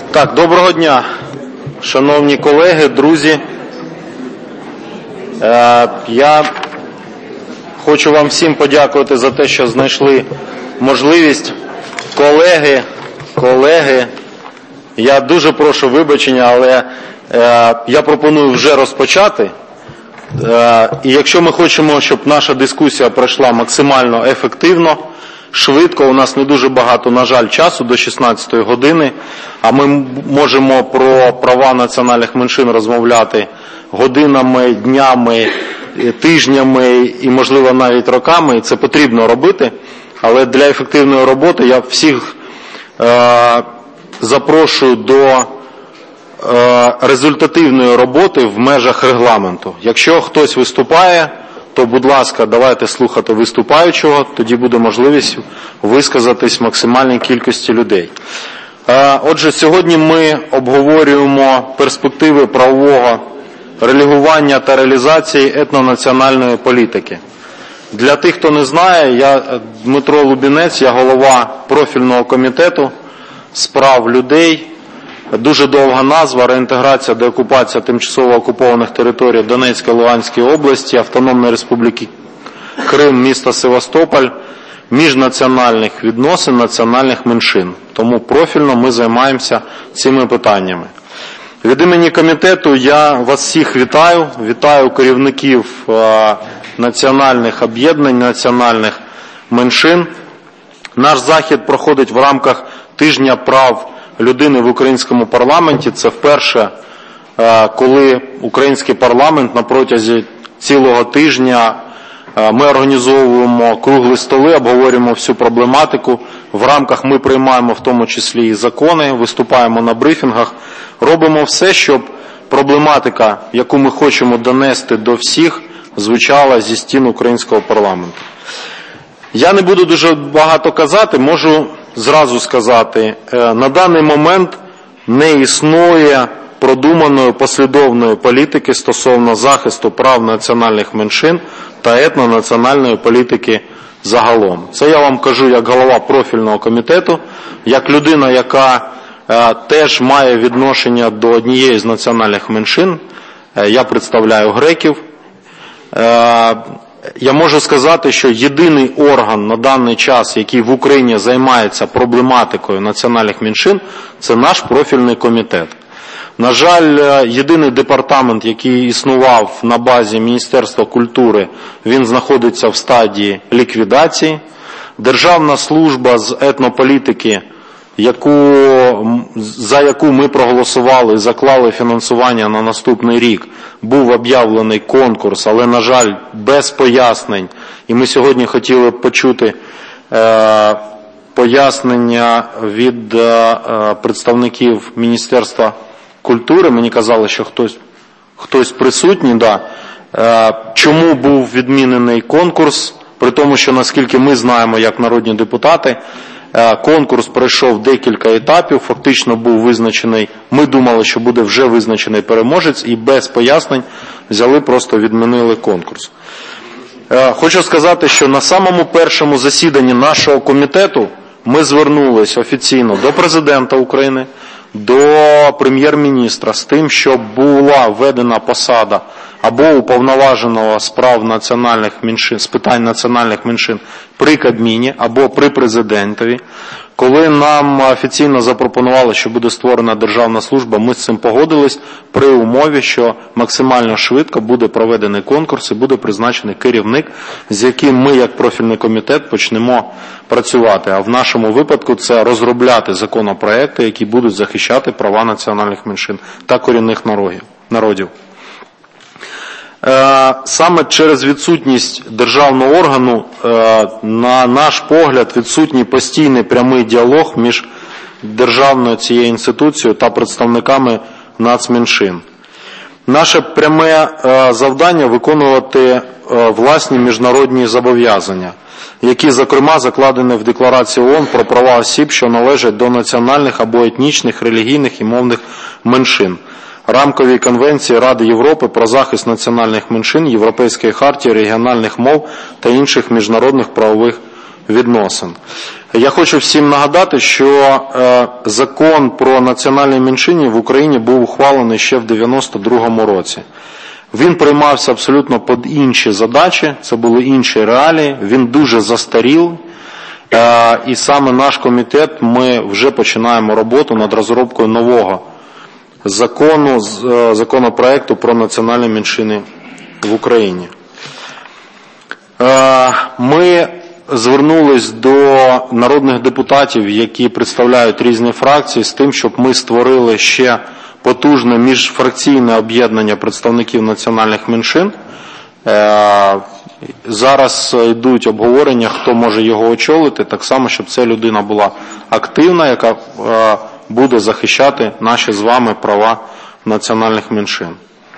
Так, доброго дня, шановні колеги, друзі. Я хочу вам всім подякувати за те, що знайшли можливість. Колеги, я дуже прошу вибачення, але я пропоную вже розпочати. І якщо ми хочемо, щоб наша дискусія пройшла максимально ефективно, швидко, у нас не дуже багато, на жаль, часу до 16-ї години, а ми можемо про права національних меншин розмовляти годинами, днями, тижнями і, можливо, навіть роками, і це потрібно робити. Але для ефективної роботи я всіх запрошую до результативної роботи в межах регламенту. Якщо хтось виступає, то, будь ласка, давайте слухати виступаючого, тоді буде можливість висказатись максимальній кількості людей. Отже, сьогодні ми обговорюємо перспективи правового регулювання та реалізації етнонаціональної політики. Для тих, хто не знає, я Дмитро Лубінець, я голова профільного комітету з прав людей. Дуже довга назва: реінтеграція, деокупація тимчасово окупованих територій Донецької, Луганської області, Автономної Республіки Крим, міста Севастополь, міжнаціональних відносин національних меншин. Тому профільно ми займаємося цими питаннями. Від імені комітету я вас всіх вітаю. Вітаю керівників національних об'єднань, національних меншин. Наш захід проходить в рамках Тижня прав людини в українському парламенті. Це вперше, коли український парламент на протязі цілого тижня ми організовуємо круглі столи, обговорюємо всю проблематику. В рамках ми приймаємо в тому числі і закони, виступаємо на брифінгах, робимо все, щоб проблематика, яку ми хочемо донести до всіх, звучала зі стін українського парламенту. Я не буду дуже багато казати, можу зразу сказати, на даний момент не існує продуманої послідовної політики стосовно захисту прав національних меншин та етнонаціональної політики загалом. Це я вам кажу як голова профільного комітету, як людина, яка теж має відношення до однієї з національних меншин. Я представляю греків. Я можу сказати, що єдиний орган на даний час, який в Україні займається проблематикою національних меншин, це наш профільний комітет. На жаль, єдиний департамент, який існував на базі Міністерства культури, він знаходиться в стадії ліквідації. Державна служба з етнополітики, за яку ми проголосували і заклали фінансування на наступний рік, був об'явлений конкурс, але, на жаль, без пояснень. І ми сьогодні хотіли б почути пояснення від представників Міністерства культури. Мені казали, що хтось присутній. Да. Чому був відмінений конкурс? При тому, що, наскільки ми знаємо, як народні депутати, конкурс пройшов декілька етапів, фактично був визначений, ми думали, що буде вже визначений переможець, і без пояснень взяли, просто відмінили конкурс. Хочу сказати, що на самому першому засіданні нашого комітету ми звернулись офіційно до Президента України, до Прем'єр-міністра з тим, щоб була введена посада або уповноваженого з прав національних меншин, з питань національних меншин при Кабміні, або при Президентові. Коли нам офіційно запропонували, що буде створена державна служба, ми з цим погодились при умові, що максимально швидко буде проведений конкурс і буде призначений керівник, з яким ми, як профільний комітет, почнемо працювати. А в нашому випадку це розробляти законопроекти, які будуть захищати права національних меншин та корінних народів. Саме через відсутність державного органу, на наш погляд, відсутній постійний прямий діалог між державною цією інституцією та представниками нацменшин. Наше пряме завдання – виконувати власні міжнародні зобов'язання, які, зокрема, закладені в Декларації ООН про права осіб, що належать до національних або етнічних, релігійних і мовних меншин, Рамковій конвенції Ради Європи про захист національних меншин, Європейської хартії регіональних мов та інших міжнародних правових відносин. Я хочу всім нагадати, що закон про національні меншини в Україні був ухвалений ще в 92-му році. Він приймався абсолютно під інші задачі, це були інші реалії, він дуже застарілий. І саме наш комітет, ми вже починаємо роботу над розробкою нового законопроекту про національні меншини в Україні. Ми звернулись до народних депутатів, які представляють різні фракції, з тим, щоб ми створили ще потужне міжфракційне об'єднання представників національних меншин. Зараз йдуть обговорення, хто може його очолити, так само, щоб ця людина була активна, яка буде захищати наші з вами права національних меншин.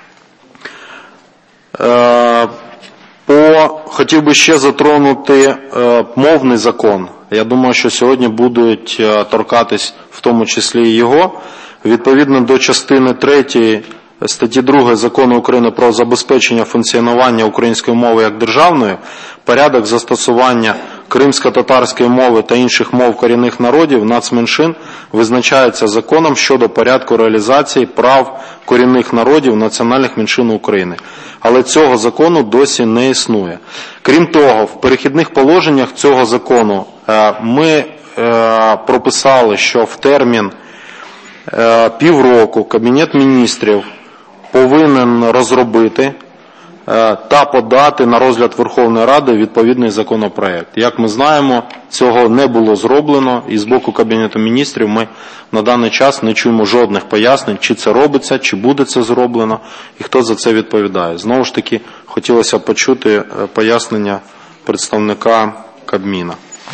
Хотів би ще затронути мовний закон. Я думаю, що сьогодні будуть торкатись в тому числі і його. Відповідно до частини 3 статті 2 Закону України про забезпечення функціонування української мови як державної, порядок застосування кримсько-татарської мови та інших мов корінних народів, нацменшин визначається законом щодо порядку реалізації прав корінних народів національних меншин України. Але цього закону досі не існує. Крім того, в перехідних положеннях цього закону ми прописали, що в термін півроку Кабінет міністрів повинен розробити та подати на розгляд Верховної Ради відповідний законопроект. Як ми знаємо, цього не було зроблено, і з боку Кабінету міністрів ми на даний час не чуємо жодних пояснень, чи це робиться, чи буде це зроблено, і хто за це відповідає. Знову ж таки, хотілося б почути пояснення представника Кабміна.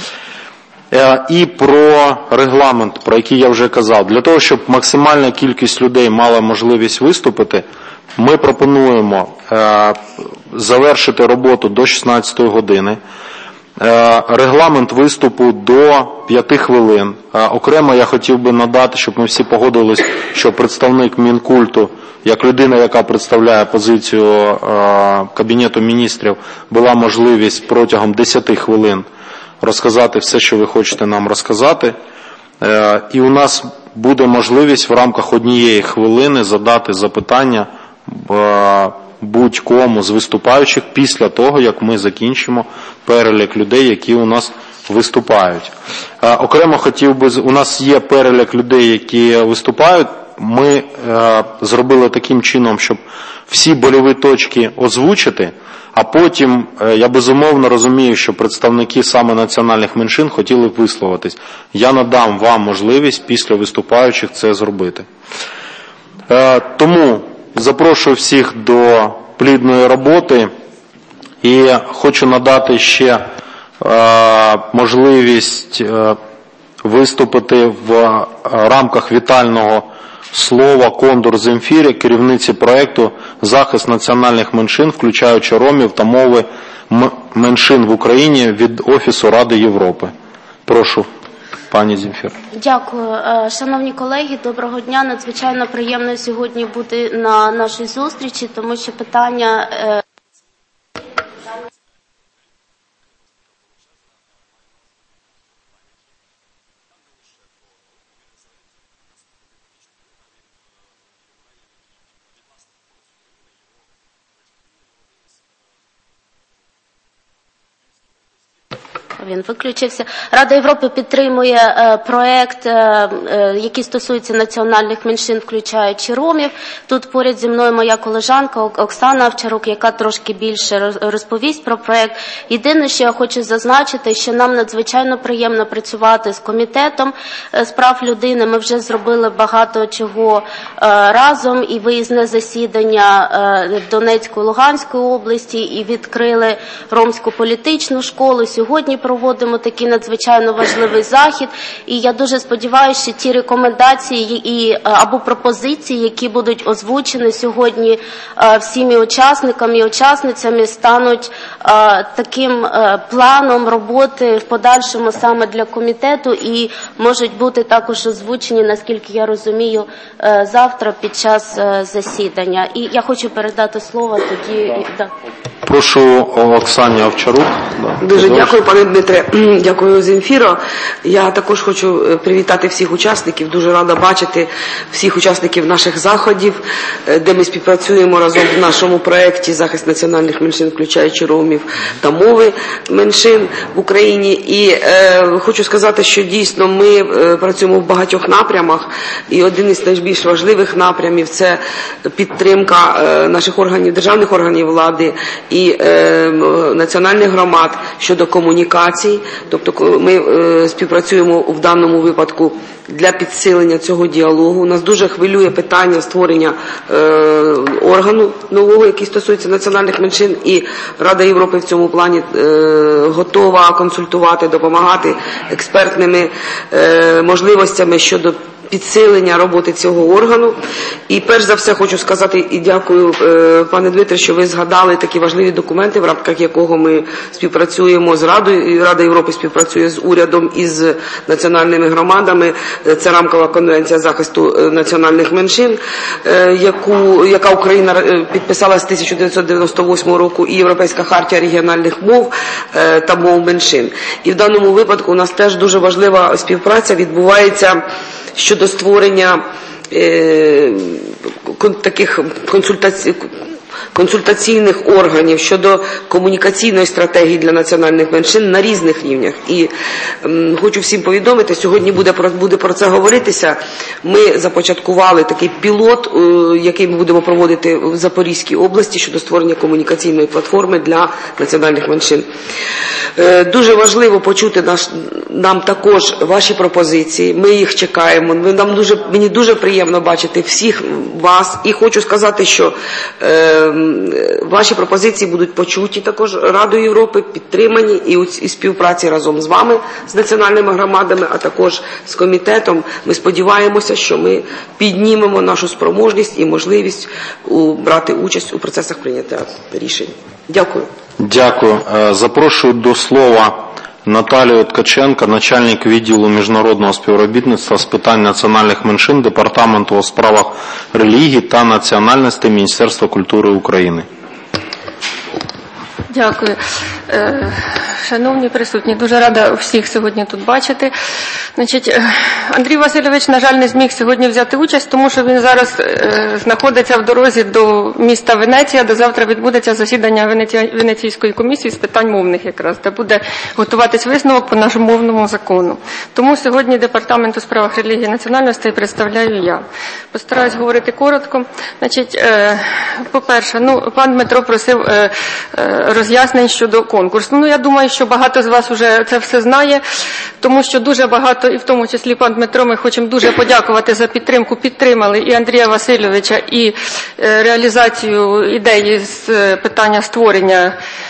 І про регламент, про який я вже казав. Для того, щоб максимальна кількість людей мала можливість виступити, ми пропонуємо завершити роботу до 16 години. Регламент виступу до 5 хвилин. Окремо я хотів би надати, щоб ми всі погодились, що представник Мінкульту, як людина, яка представляє позицію Кабінету міністрів, була можливість протягом 10 хвилин розказати все, що ви хочете нам розказати. І у нас буде можливість в рамках 1 хвилини задати запитання будь-кому з виступаючих після того, як ми закінчимо перелік людей, які у нас виступають. Окремо хотів би, у нас є перелік людей, які виступають. Ми зробили таким чином, щоб всі больові точки озвучити, а потім, я безумовно розумію, що представники саме національних меншин хотіли б висловитись. Я надам вам можливість після виступаючих це зробити. Тому запрошую всіх до плідної роботи і хочу надати ще можливість виступити в рамках вітального слова Кондор Земфірі, керівниці проєкту «Захист національних меншин, включаючи ромів та мови меншин в Україні» від Офісу Ради Європи. Прошу, пані Земфір. Дякую. Шановні колеги, доброго дня. Надзвичайно приємно сьогодні бути на нашій зустрічі, тому що питання... Він виключився. Рада Європи підтримує проект, який стосується національних меншин, включаючи ромів. Тут поряд зі мною моя колежанка Оксана Овчарук, яка трошки більше розповість про проект. Єдине, що я хочу зазначити, що нам надзвичайно приємно працювати з Комітетом з прав людини. Ми вже зробили багато чого разом, і виїзне засідання в Донецької, Луганської області, і відкрили ромську політичну школу. Сьогодні проводимо такий надзвичайно важливий захід, і я дуже сподіваюся, що ті рекомендації або пропозиції, які будуть озвучені сьогодні всіми учасниками і учасницями, стануть таким планом роботи в подальшому саме для комітету і можуть бути також озвучені, наскільки я розумію, завтра під час засідання. І я хочу передати слово тоді... Прошу Оксані Овчарук. Дуже дякую, пане Дмитре, дякую, Земфіро. Я також хочу привітати всіх учасників. Дуже рада бачити всіх учасників наших заходів, де ми співпрацюємо разом в нашому проєкті «Захист національних меншин, включаючи ромів та мови меншин в Україні». І хочу сказати, що дійсно ми працюємо в багатьох напрямах. І один із найбільш важливих напрямів – це підтримка наших органів, державних органів влади і національних громад щодо комунікацій. Тобто ми співпрацюємо в даному випадку для підсилення цього діалогу. Нас дуже хвилює питання створення органу нового, який стосується національних меншин, і Рада Європи в цьому плані готова консультувати, допомагати експертними можливостями щодо підсилення роботи цього органу. І перш за все хочу сказати і дякую, пане Дмитре, що ви згадали такі важливі документи, в рамках якого ми співпрацюємо з Радою, і Рада Європи співпрацює з урядом і з національними громадами. Це рамкова конвенція захисту національних меншин, яка Україна підписала з 1998 року, і Європейська хартія регіональних мов та мов меншин. І в даному випадку у нас теж дуже важлива співпраця відбувається щодо створення таких консультаційних органів щодо комунікаційної стратегії для національних меншин на різних рівнях. І хочу всім повідомити, сьогодні буде про це говоритися. Ми започаткували такий пілот, який ми будемо проводити в Запорізькій області щодо створення комунікаційної платформи для національних меншин. Дуже важливо почути нам також ваші пропозиції. Ми їх чекаємо. Мені дуже приємно бачити всіх вас. І хочу сказати, що ваші пропозиції будуть почуті також Радою Європи, підтримані і у співпраці разом з вами, з національними громадами, а також з комітетом. Ми сподіваємося, що ми піднімемо нашу спроможність і можливість брати участь у процесах прийняття рішень. Дякую. Дякую. Запрошую до слова Наталію Ткаченко, начальник відділу міжнародного співробітництва з питань національних меншин Департаменту у справах релігій та національностей Міністерства культури України. Дякую. Шановні присутні, дуже рада всіх сьогодні тут бачити. Андрій Васильович, на жаль, не зміг сьогодні взяти участь, тому що він зараз знаходиться в дорозі до міста Венеція, де завтра відбудеться засідання Венеційської комісії з питань мовних якраз, де буде готуватись висновок по нашому мовному закону. Тому сьогодні Департамент у справах релігії і національностей представляю я. Постараюсь говорити коротко. По-перше, пан Дмитро просив роз'яснень щодо конкурсу. Я думаю, що багато з вас вже це все знає, тому що дуже багато, і в тому числі пан Дмитро, ми хочемо дуже подякувати за підтримку, підтримали і Андрія Васильовича, і реалізацію ідеї з питання створення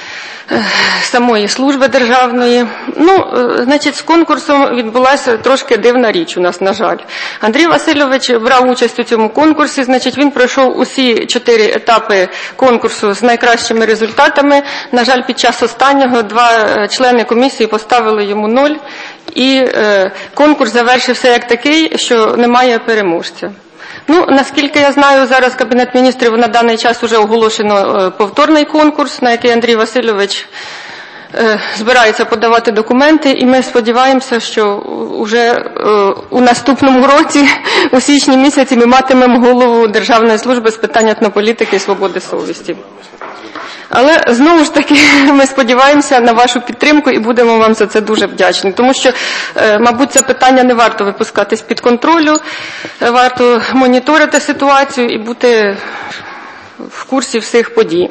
самої служби державної. З конкурсом відбулася трошки дивна річ у нас, на жаль. Андрій Васильович брав участь у цьому конкурсі, він пройшов усі 4 етапи конкурсу з найкращими результатами. На жаль, під час останнього 2 члени комісії поставили йому 0, і конкурс завершився як такий, що немає переможця. Наскільки я знаю, зараз Кабінет міністрів на даний час вже оголошено повторний конкурс, на який Андрій Васильович збирається подавати документи, і ми сподіваємося, що вже у наступному році, у січні місяці, ми матимемо голову Державної служби з питань етнополітики і свободи совісті. Але, знову ж таки, ми сподіваємося на вашу підтримку і будемо вам за це дуже вдячні. Тому що, мабуть, це питання не варто випускати з-під контролю, варто моніторити ситуацію і бути в курсі всіх подій.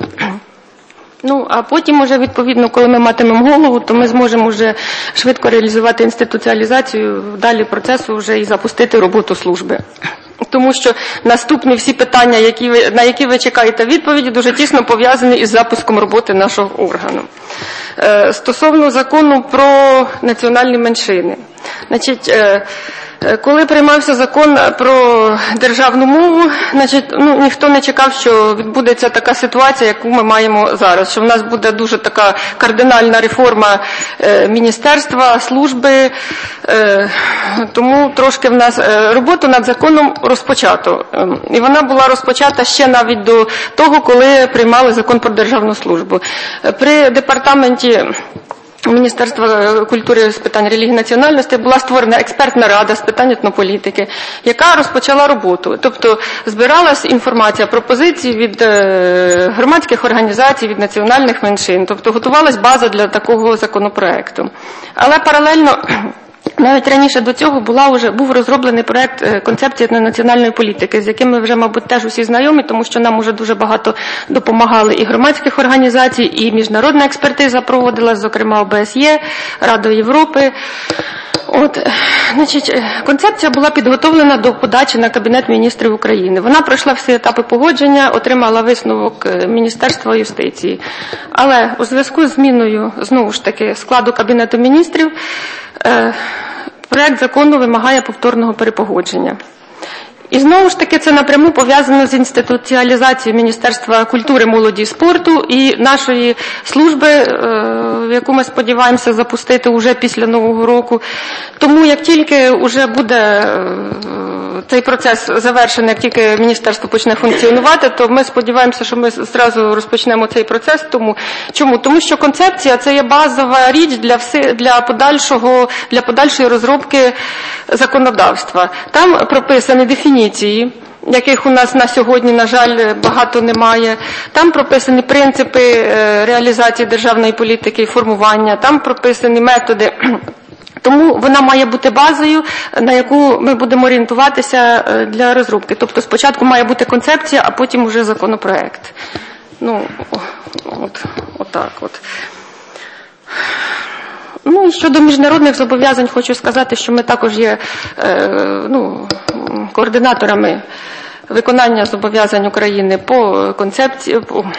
А потім уже, відповідно, коли ми матимемо голову, то ми зможемо вже швидко реалізувати інституціалізацію далі процесу вже і запустити роботу служби. Тому що наступні всі питання, на які ви чекаєте відповіді, дуже тісно пов'язані із запуском роботи нашого органу. Стосовно закону про національні меншини. Коли приймався закон про державну мову, ніхто не чекав, що відбудеться така ситуація, яку ми маємо зараз, що в нас буде дуже така кардинальна реформа міністерства, служби, тому трошки в нас роботу над законом розпочато. І вона була розпочата ще навіть до того, коли приймали закон про державну службу. При департаменті Міністерства культури з питань релігії і національності була створена експертна рада з питань етнополітики, яка розпочала роботу. Тобто збиралась інформація, пропозиції від громадських організацій, від національних меншин. Тобто готувалась база для такого законопроекту. Але паралельно навіть раніше до цього був розроблений проект концепції етнонаціональної політики, з яким ми вже, мабуть, теж усі знайомі, тому що нам уже дуже багато допомагали і громадських організацій, і міжнародна експертиза проводилась, зокрема ОБСЄ, Радою Європи. Концепція була підготовлена до подачі на Кабінет міністрів України. Вона пройшла всі етапи погодження, отримала висновок Міністерства юстиції. Але у зв'язку з зміною, знову ж таки, складу Кабінету міністрів, проект закону вимагає повторного перепогодження. І знову ж таки це напряму пов'язано з інституціалізацією Міністерства культури, молоді і спорту і нашої служби, яку ми сподіваємося запустити вже після Нового року. Тому як тільки вже буде цей процес завершений, як тільки міністерство почне функціонувати, то ми сподіваємося, що ми зразу розпочнемо цей процес. Чому? Тому що концепція – це є базова річ для подальшої розробки законодавства. Там прописані дефініції, яких у нас на сьогодні, на жаль, багато немає. Там прописані принципи реалізації державної політики і формування, там прописані методи. Тому вона має бути базою, на яку ми будемо орієнтуватися для розробки. Тобто спочатку має бути концепція, а потім вже законопроект. Отак. І щодо міжнародних зобов'язань хочу сказати, що ми також є координаторами виконання зобов'язань України по концепції,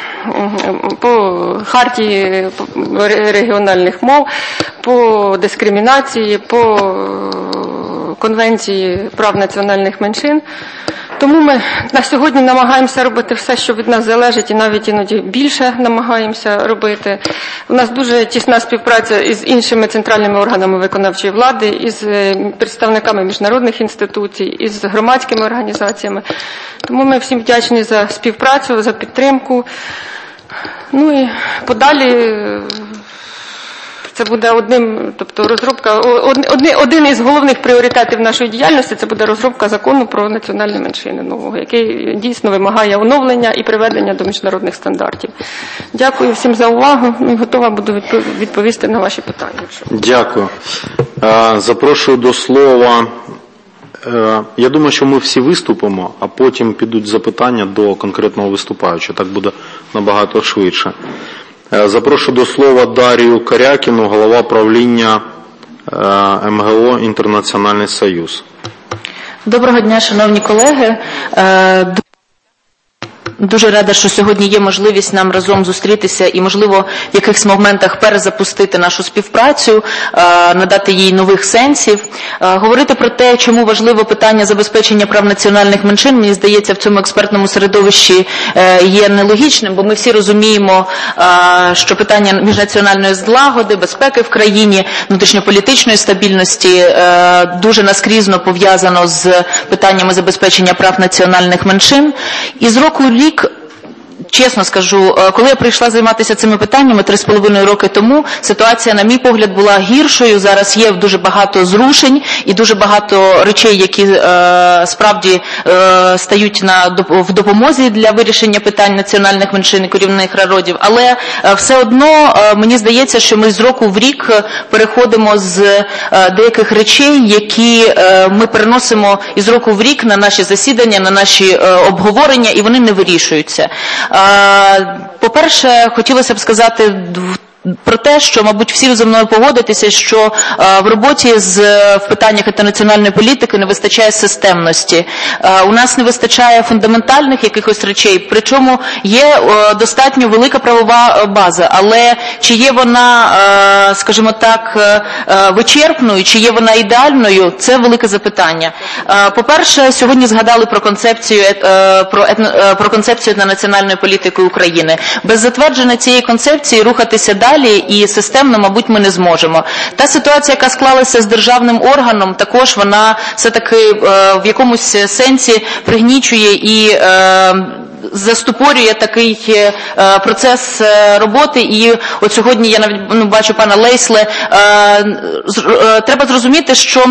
по хартії регіональних мов, по дискримінації, по конвенції прав національних меншин. Тому ми на сьогодні намагаємося робити все, що від нас залежить, і навіть іноді більше намагаємося робити. У нас дуже тісна співпраця із іншими центральними органами виконавчої влади, із представниками міжнародних інституцій, із громадськими організаціями. Тому ми всім вдячні за співпрацю, за підтримку. І подалі це буде один із головних пріоритетів нашої діяльності – це буде розробка закону про національні меншини нового, який дійсно вимагає оновлення і приведення до міжнародних стандартів. Дякую всім за увагу і готова буду відповісти на ваші питання. Дякую. Запрошую до слова. Я думаю, що ми всі виступимо, а потім підуть запитання до конкретного виступаючого. Так буде набагато швидше. Запрошую до слова Дар'ю Карякіну, голова правління МГО «Інтернаціональний Союз». Доброго дня, шановні колеги. Дуже рада, що сьогодні є можливість нам разом зустрітися і, можливо, в якихось моментах перезапустити нашу співпрацю, надати їй нових сенсів. Говорити про те, чому важливо питання забезпечення прав національних меншин, мені здається, в цьому експертному середовищі є нелогічним, бо ми всі розуміємо, що питання міжнаціональної злагоди, безпеки в країні, внутрішньополітичної стабільності дуже наскрізно пов'язано з питаннями забезпечення прав національних меншин. І з року в рік, чесно скажу, коли я прийшла займатися цими питаннями 3,5 роки тому, ситуація, на мій погляд, була гіршою. Зараз є дуже багато зрушень і дуже багато речей, які справді стають в допомозі для вирішення питань національних меншин і корінних народів. Але все одно мені здається, що ми з року в рік переходимо з деяких речей, які ми переносимо із року в рік на наші засідання, на наші обговорення, і вони не вирішуються. По-перше, хотілося б сказати про те, що, мабуть, всі ви зі мною погодитеся, що в роботі в питаннях інтернаціональної політики не вистачає системності. У нас не вистачає фундаментальних якихось речей, причому є достатньо велика правова база, але чи є вона, скажімо так, вичерпною, чи є вона ідеальною, це велике запитання. По-перше, сьогодні згадали про концепцію національної політики України. Без затвердження цієї концепції рухатися далі і системно, мабуть, ми не зможемо. Та ситуація, яка склалася з державним органом, також вона все-таки в якомусь сенсі пригнічує і застопорює такий процес роботи. І от сьогодні я навіть бачу пана Лейсле. Треба зрозуміти, що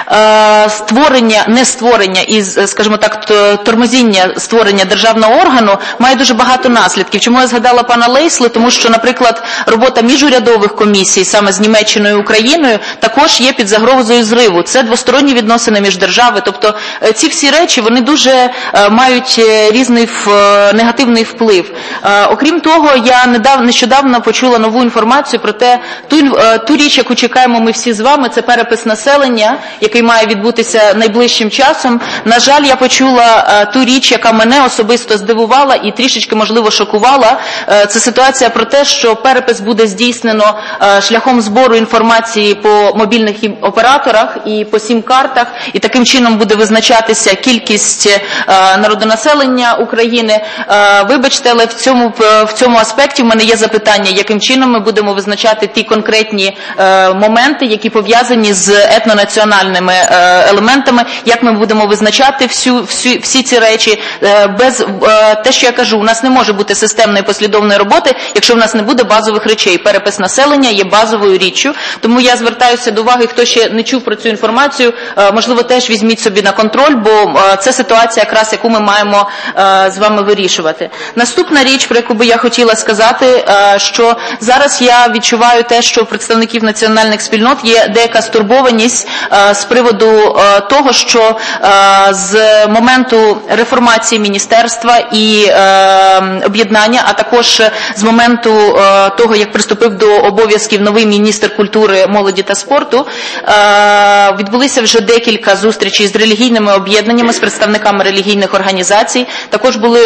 не створення і, скажімо так, тормозіння створення державного органу має дуже багато наслідків. Чому я згадала пана Лейсле? Тому що, наприклад, робота міжурядових комісій саме з Німеччиною і Україною також є під загрозою зриву. Це двосторонні відносини між державами. Тобто ці всі речі, вони дуже мають різний негативний вплив. Окрім того, я нещодавно почула нову інформацію про те, ту річ, яку чекаємо ми всі з вами, це перепис населення, який має відбутися найближчим часом. На жаль, я почула ту річ, яка мене особисто здивувала і трішечки, можливо, шокувала. Це ситуація про те, що перепис буде здійснено шляхом збору інформації по мобільних операторах і по сім-картах, і таким чином буде визначатися кількість народонаселення України. Вибачте, але в цьому аспекті в мене є запитання, яким чином ми будемо визначати ті конкретні моменти, які пов'язані з етнонаціональними елементами, як ми будемо визначати всі ці речі. Без те, що я кажу, у нас не може бути системної послідовної роботи, якщо в нас не буде базових речей. Перепис населення є базовою річчю, тому я звертаюся до уваги, хто ще не чув про цю інформацію, можливо, теж візьміть собі на контроль, бо це ситуація, якраз яку ми маємо з вами вирішувати. Наступна річ, про яку би я хотіла сказати, що зараз я відчуваю те, що у представників національних спільнот є деяка стурбованість з приводу того, що з моменту реформації міністерства і об'єднання, а також з моменту того, як приступив до обов'язків новий міністр культури, молоді та спорту, відбулися вже декілька зустрічей з релігійними об'єднаннями, з представниками релігійних організацій. Також були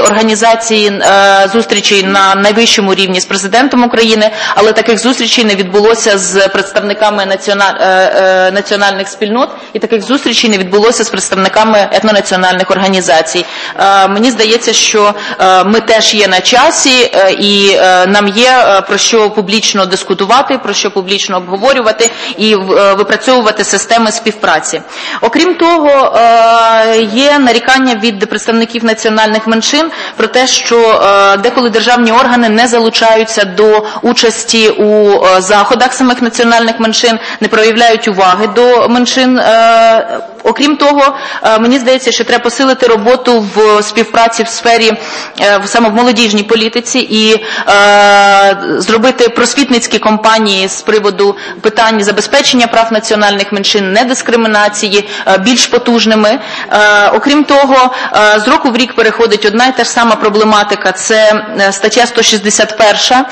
зустрічі на найвищому рівні з президентом України, але таких зустрічей не відбулося з представниками національних спільнот, і таких зустрічей не відбулося з представниками етнонаціональних організацій. Мені здається, що ми теж є на часі, і нам є про що публічно дискутувати, про що публічно обговорювати і випрацьовувати системи співпраці. Окрім того, є нарікання від представників національних меншин про те, що деколи державні органи не залучаються до участі у заходах самих національних меншин, не проявляють уваги до меншин. Окрім того, мені здається, що треба посилити роботу в співпраці в сфері, саме в молодіжній політиці, і зробити просвітницькі кампанії з приводу питань забезпечення прав національних меншин, недискримінації більш потужними. Окрім того, з року в рік переходить одна і та ж сама проблематика. Це стаття 161,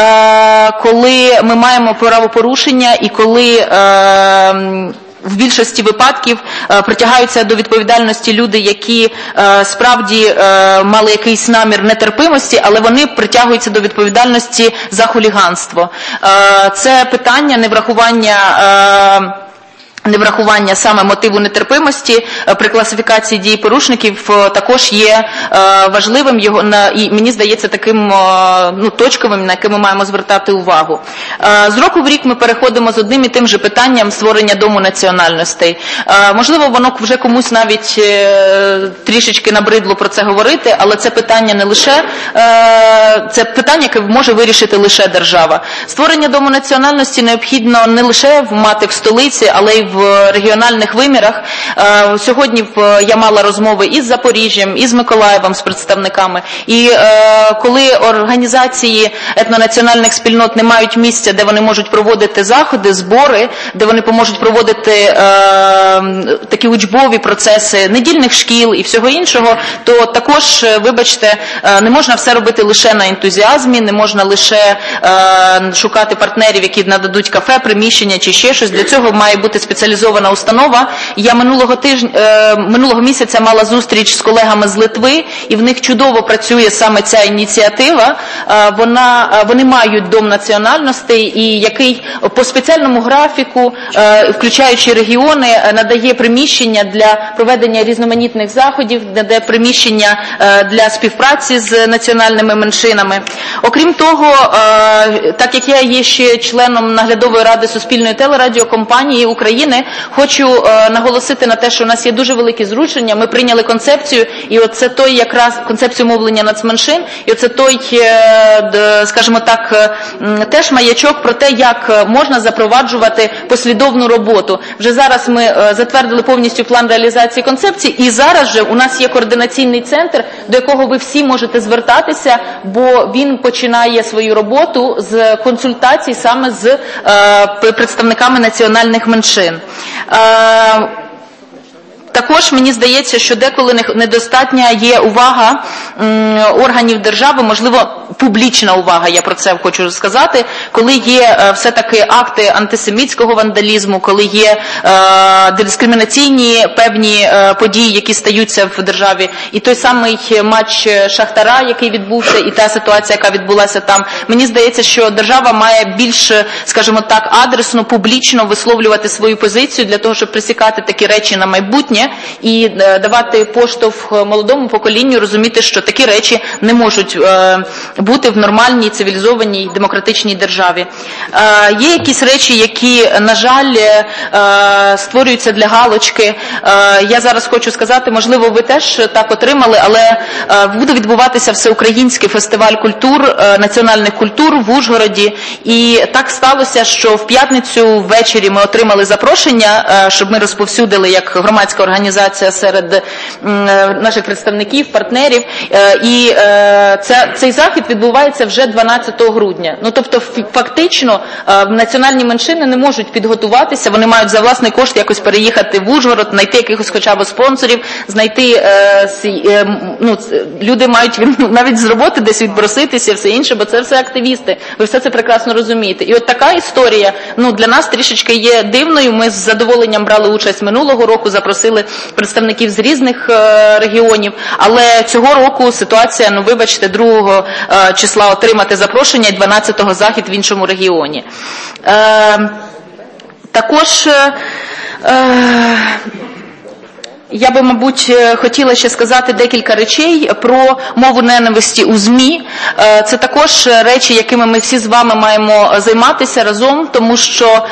коли ми маємо правопорушення і коли в більшості випадків притягаються до відповідальності люди, які справді мали якийсь намір нетерпимості, але вони притягуються до відповідальності за хуліганство. Це питання неврахування саме мотиву нетерпимості при класифікації дій порушників також є важливим, і мені здається таким точковим, на яке ми маємо звертати увагу. З року в рік ми переходимо з одним і тим же питанням створення Дому національностей. Можливо, воно вже комусь навіть трішечки набридло про це говорити, але це питання не лише, це питання, яке може вирішити лише держава. Створення Дому національності необхідно не лише мати в столиці, але й в регіональних вимірах. Сьогодні я мала розмови із Запоріжжям, із Миколаєвом, з представниками. І коли організації етнонаціональних спільнот не мають місця, де вони можуть проводити заходи, збори, де вони поможуть проводити такі учбові процеси недільних шкіл і всього іншого, то також, вибачте, не можна все робити лише на ентузіазмі, не можна лише шукати партнерів, які нададуть кафе, приміщення чи ще щось. Для цього має бути спеціалізована установа. Я минулого місяця мала зустріч з колегами з Литви, і в них чудово працює саме ця ініціатива. Вони мають Дом національностей, і який по спеціальному графіку, включаючи регіони, надає приміщення для проведення різноманітних заходів, надає приміщення для співпраці з національними меншинами. Окрім того, так як я є ще членом наглядової ради Суспільної телерадіокомпанії України, України. Хочу наголосити на те, що у нас є дуже великі зрушення. Ми прийняли концепцію, і оце той якраз концепцію мовлення нацменшин, і оце той, скажімо так, теж маячок про те, як можна запроваджувати послідовну роботу. Вже зараз ми затвердили повністю план реалізації концепції, і зараз же у нас є координаційний центр, до якого ви всі можете звертатися, бо він починає свою роботу з консультацій саме з представниками національних меншин. Також мені здається, що деколи недостатня є увага органів держави, можливо, публічна увага, я про це хочу сказати, коли є все-таки акти антисемітського вандалізму, коли є дискримінаційні певні події, які стаються в державі, і той самий матч Шахтара, який відбувся, і та ситуація, яка відбулася там. Мені здається, що держава має більш, скажімо так, адресно, публічно висловлювати свою позицію для того, щоб пресікати такі речі на майбутнє і давати поштовх молодому поколінню розуміти, що такі речі не можуть бути в нормальній, цивілізованій, демократичній державі. Є якісь речі, які, на жаль, створюються для галочки. Я зараз хочу сказати, можливо, ви теж так отримали, але буде відбуватися всеукраїнський фестиваль культур, національних культур в Ужгороді. І так сталося, що в п'ятницю ввечері ми отримали запрошення, щоб ми розповсюдили як громадська організація серед наших представників, партнерів. І цей захід відбувається вже 12 грудня. Ну, тобто, фактично, національні меншини не можуть підготуватися, вони мають за власний кошт якось переїхати в Ужгород, знайти якихось хоча б спонсорів, знайти, люди мають навіть з роботи десь відпроситися і все інше, бо це все активісти. Ви все це прекрасно розумієте. І от така історія, для нас трішечки є дивною. Ми з задоволенням брали участь минулого року, запросили представників з різних регіонів, але цього року ситуація, вибачте, 2 числа отримати запрошення і 12-го захід в іншому регіоні. Також я би, мабуть, хотіла ще сказати декілька речей про мову ненависті у ЗМІ. Це також речі, якими ми всі з вами маємо займатися разом, тому що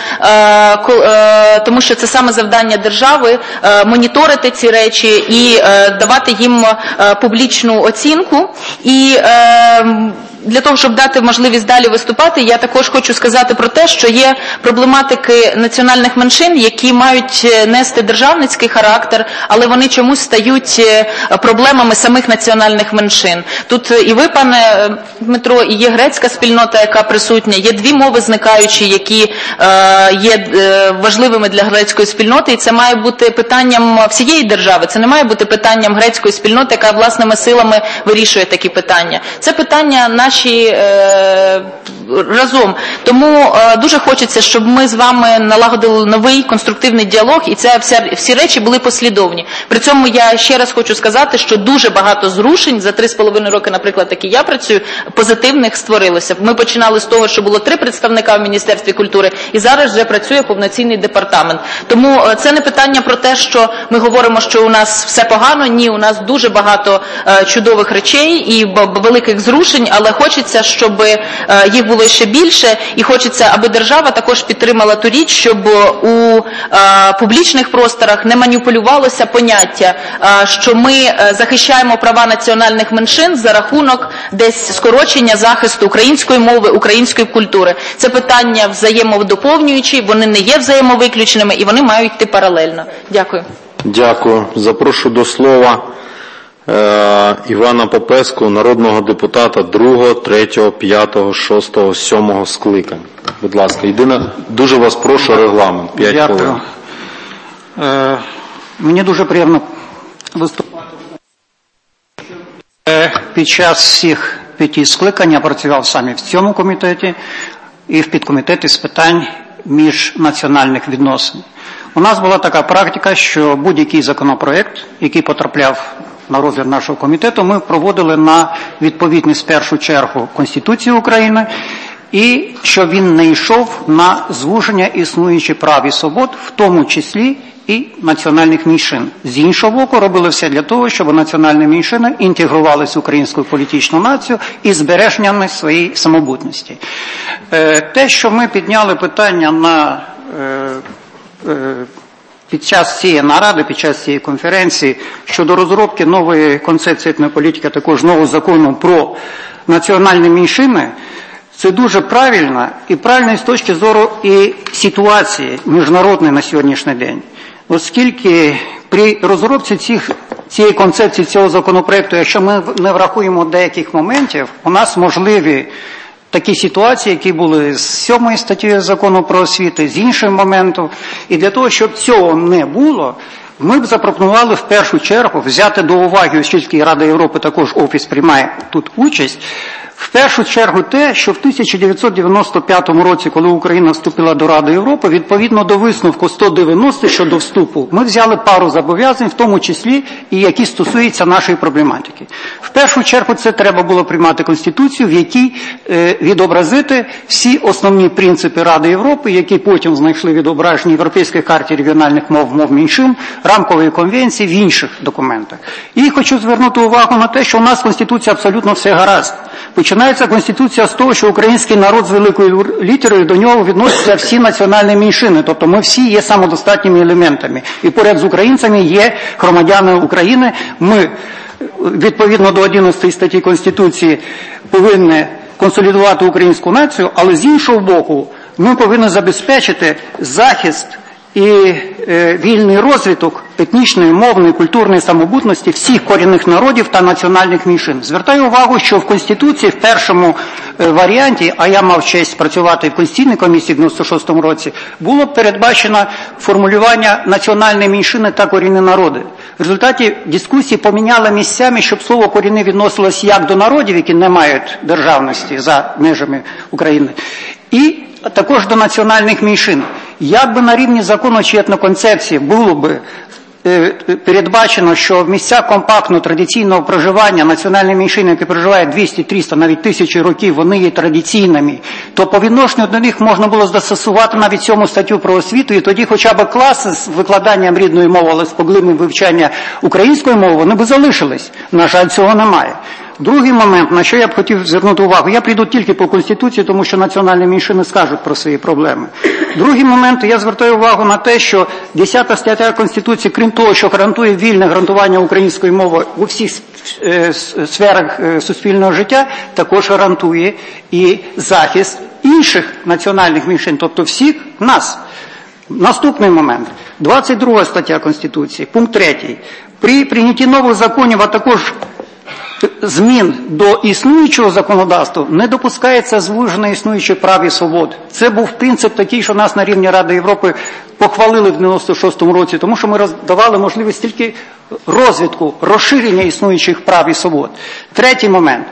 це саме завдання держави моніторити ці речі і давати їм публічну оцінку. І для того, щоб дати можливість далі виступати, я також хочу сказати про те, що є проблематики національних меншин, які мають нести державницький характер, але вони чомусь стають проблемами самих національних меншин. Тут і ви, пане Дмитро, і є грецька спільнота, яка присутня, є 2 мови зникаючі, які є важливими для грецької спільноти, і це має бути питанням всієї держави, це не має бути питанням грецької спільноти, яка власними силами вирішує такі питання. Це питання наші разом. Тому дуже хочеться, щоб ми з вами налагодили новий конструктивний діалог, і всі речі були послідовні. При цьому я ще раз хочу сказати, що дуже багато зрушень за 3,5 роки, наприклад, які я працюю, позитивних створилося. Ми починали з того, що було 3 представника в Міністерстві культури, і зараз вже працює повноцінний департамент. Тому це не питання про те, що ми говоримо, що у нас все погано. Ні, у нас дуже багато чудових речей і великих зрушень, але хочеться, щоб їх було ще більше, і хочеться, аби держава також підтримала ту річ, щоб у публічних просторах не маніпулювалося поняття, що ми захищаємо права національних меншин за рахунок десь скорочення захисту української мови, української культури. Це питання взаємодоповнюючі, вони не є взаємовиключними і вони мають йти паралельно. Дякую. Дякую. Запрошую до слова Івана Попеску, народного депутата 2, 3, 5, 6, 7 скликань. Будь ласка, єдине, дуже вас прошу, регламент, 5 хвилин. Мені дуже приємно виступати. Під час всіх 5 скликань я працював саме в цьому комітеті і в підкомітеті з питань міжнаціональних відносин. У нас була така практика, що будь-який законопроект, який потрапляв на розгляд нашого комітету, ми проводили на відповідність в першу чергу Конституції України, і щоб він не йшов на звуження існуючих прав і свобод, в тому числі і національних меншин. З іншого боку, робили все для того, щоб національні меншини інтегрувалися в українську політичну націю із збереженням своєї самобутності. Те, що ми підняли питання на під час цієї наради, під час цієї конференції щодо розробки нової концепції етнополітики, а також нового закону про національні меншини, це дуже правильно і правильно з точки зору і ситуації міжнародної на сьогоднішній день. Оскільки при розробці цієї концепції, цього законопроекту, якщо ми не врахуємо деяких моментів, у нас можливі такі ситуації, які були з 7 статтею закону про освіту, з інших моментів. І для того, щоб цього не було, ми б запропонували в першу чергу взяти до уваги, оскільки Рада Європи також Офіс приймає тут участь, в першу чергу те, що в 1995 році, коли Україна вступила до Ради Європи, відповідно до висновку 190 щодо вступу, ми взяли пару зобов'язань, в тому числі і які стосуються нашої проблематики. В першу чергу це треба було приймати Конституцію, в якій відобразити всі основні принципи Ради Європи, які потім знайшли відображення в Європейській карті регіональних мов меншин, рамкової конвенції, в інших документах. І хочу звернути увагу на те, що у нас в Конституції абсолютно все гаразд. Починається Конституція з того, що український народ з великою літерою, до нього відносяться всі національні меншини, тобто ми всі є самодостатніми елементами. І поряд з українцями є громадяни України. Ми, відповідно до 11 статті Конституції, повинні консолідувати українську націю, але з іншого боку, ми повинні забезпечити захист і вільний розвиток етнічної, мовної, культурної самобутності всіх корінних народів та національних меншин. Звертаю увагу, що в Конституції в першому варіанті, а я мав честь працювати в Конституційній комісії в 96-му році, було передбачено формулювання національної меншини та корінні народи. В результаті дискусії поміняли місцями, щоб слово корінні відносилось як до народів, які не мають державності за межами України, і також до національних меншин. Як би на рівні закону чи етноконцепції було би передбачено, що в місцях компактного традиційного проживання національні меншини, які проживають 200, 300, навіть 1000 років, вони є традиційними, то по відношенню до них можна було застосувати навіть 7 статтю про освіту, і тоді хоча б класи з викладанням рідної мови, але з поглибленням вивчання української мови, вони б залишились. На жаль, цього немає. Другий момент, на що я б хотів звернути увагу, я прийду тільки по Конституції, тому що національні меншини скажуть про свої проблеми. Другий момент, я звертаю увагу на те, що 10 стаття Конституції, крім того, що гарантує вільне гарантування української мови у всіх сферах суспільного життя, також гарантує і захист інших національних меншин, тобто всіх нас. Наступний момент. 22 стаття Конституції, пункт 3. При прийнятті нових законів, а також змін до існуючого законодавства не допускається звуження існуючих прав і свобод. Це був принцип такий, що нас на рівні Ради Європи похвалили в 96-му році, тому що ми роздавали можливість тільки розвитку, розширення існуючих прав і свобод. Третій момент.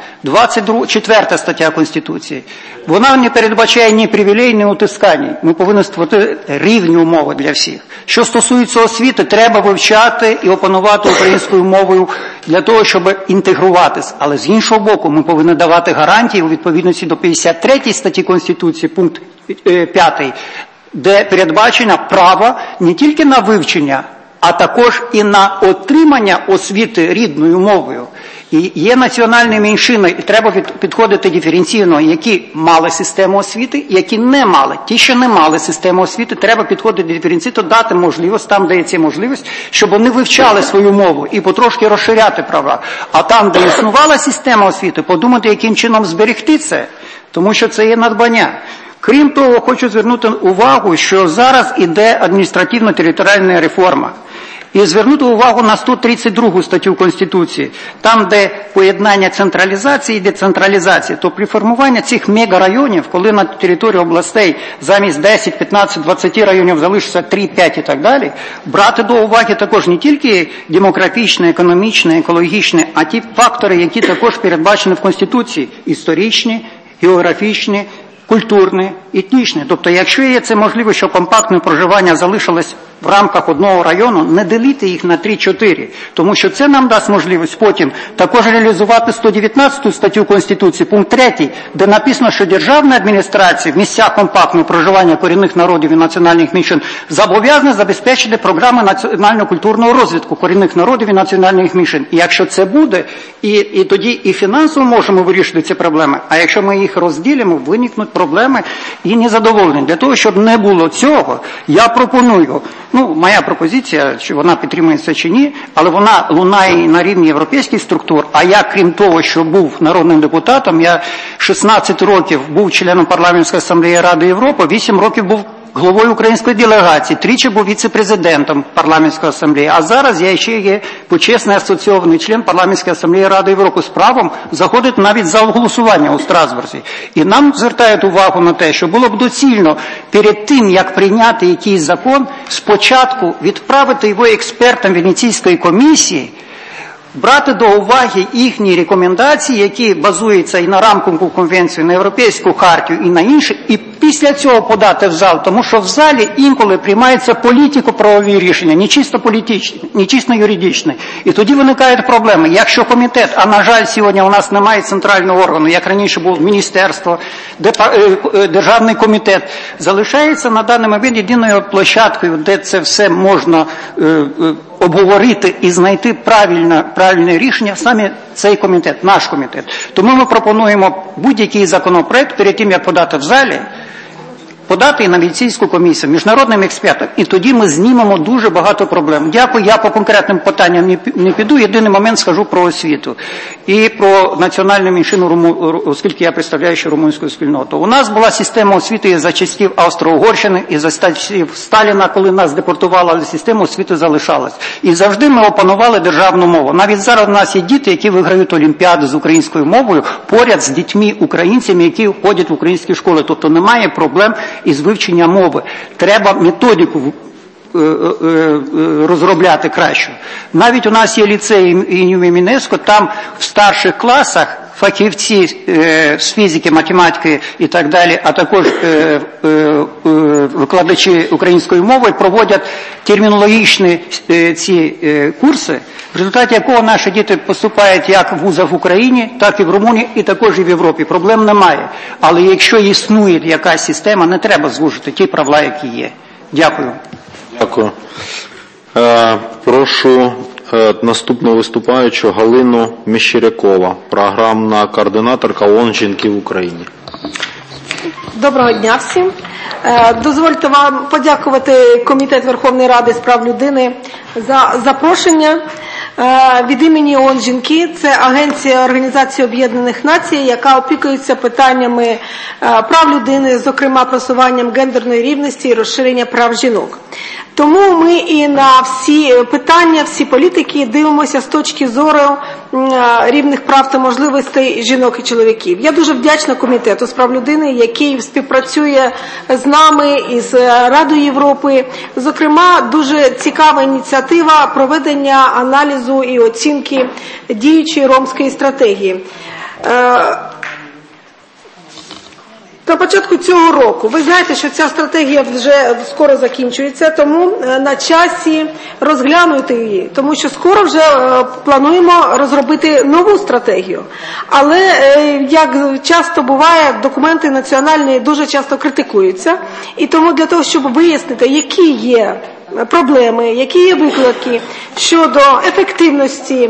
4 стаття Конституції. Вона не передбачає ні привілей, ні утискань. Ми повинні створити рівні умови для всіх. Що стосується освіти, треба вивчати і опанувати українською мовою для того, щоб інтегруватись. Але з іншого боку, ми повинні давати гарантії у відповідності до 53 статті Конституції, пункт 5, де передбачено право не тільки на вивчення, а також і на отримання освіти рідною мовою. І є національні меншини, і треба підходити диференційно, які мали систему освіти, які не мали. Ті, що не мали систему освіти, треба підходити диференційно, дати можливість, там, де є ця можливість, щоб вони вивчали свою мову і потрошки розширяти права. А там, де існувала система освіти, подумати, яким чином зберегти це, тому що це є надбання. Крім того, хочу звернути увагу, що зараз іде адміністративно-територіальна реформа. І звернути увагу на 132 статтю Конституції, там, де поєднання централізації і децентралізації, то при формуванні цих мегарайонів, коли на території областей замість 10, 15, 20 районів залишиться 3, 5 і так далі, брати до уваги також не тільки демографічні, економічні, екологічні, а ті фактори, які також передбачені в Конституції – історичні, географічні, культурні, етнічні. Тобто, якщо є це можливо, що компактне проживання залишилось в рамках одного району, не ділити їх на 3-4, тому що це нам дасть можливість потім також реалізувати 119 статтю Конституції, пункт 3, де написано, що державна адміністрація в місцях компактного проживання корінних народів і національних меншин зобов'язана забезпечити програми національно-культурного розвитку корінних народів і національних меншин. І якщо це буде, і тоді і фінансово можемо вирішити ці проблеми, а якщо ми їх розділимо, виникнуть проблеми і незадоволення. Для того, щоб не було цього, я пропоную, моя пропозиція, чи вона підтримується чи ні, але вона лунає на рівні європейських структур, а я, крім того, що був народним депутатом, я 16 років був членом парламентської асамблеї Ради Європи, 8 років був головою української делегації, 3 був віце-президентом парламентської асамблеї, а зараз я ще є почесний асоційований член парламентської асамблеї Ради Європи з правом заходити навіть в зал голосування у Страсбурзі. І нам звертають увагу на те, що було б доцільно перед тим, як прийняти якийсь закон, спочатку відправити його експертам Венеційської комісії, брати до уваги їхні рекомендації, які базуються і на рамкову конвенцію, на Європейську хартію, і на інше, і після цього подати в зал, тому що в залі інколи приймаються політико-правові рішення, не чисто політичні, не чисто юридичні. І тоді виникають проблеми. Якщо комітет, а на жаль, сьогодні у нас немає центрального органу, як раніше було міністерство, державний комітет, залишається на даний момент єдиною площадкою, де це все можна обговорити і знайти правильне рішення, саме цей комітет, наш комітет. Тому ми пропонуємо будь-який законопроект, перед тим, як подати в залі, подати і на Венеційську комісію, міжнародним експертам, і тоді ми знімемо дуже багато проблем. Дякую, я по конкретним питанням не піду, єдиний момент скажу про освіту і про національну меншину, оскільки я представляю ще румунську спільноту. У нас була система освіти за часів Австро-Угорщини і за часів Сталіна, коли нас депортували, але система освіти залишалась. І завжди ми опанували державну мову. Навіть зараз у нас є діти, які виграють олімпіади з українською мовою поряд з дітьми-українцями, які ходять в українські школи. Тобто немає проблем із вивчення мови. Треба методику розробляти кращу. Навіть у нас є ліцей імені Мінеско, там в старших класах фахівці з фізики, математики і так далі, а також викладачі української мови проводять термінологічні ці курси, в результаті якого наші діти поступають як в вузах в Україні, так і в Румунії, і також і в Європі. Проблем немає. Але якщо існує якась система, не треба звужити ті права, які є. Дякую. Дякую. Прошу наступного виступаючого Галину Міщерякова, програмна координаторка ООН «Жінки в Україні». Доброго дня всім. Дозвольте вам подякувати Комітет Верховної Ради з прав людини за запрошення. Від імені ООН «Жінки» – це агенція Організації Об'єднаних Націй, яка опікується питаннями прав людини, зокрема просуванням гендерної рівності і розширення прав жінок. Тому ми і на всі питання, всі політики дивимося з точки зору рівних прав та можливостей жінок і чоловіків. Я дуже вдячна Комітету з прав людини, який співпрацює з нами і з Радою Європи. Зокрема, дуже цікава ініціатива проведення аналізу і оцінки діючої ромської стратегії. На початку цього року, ви знаєте, що ця стратегія вже скоро закінчується, тому на часі розглянути її, тому що скоро вже плануємо розробити нову стратегію. Але, як часто буває, документи національні дуже часто критикуються, і тому для того, щоб вияснити, які є проблеми, які є виклики щодо ефективності,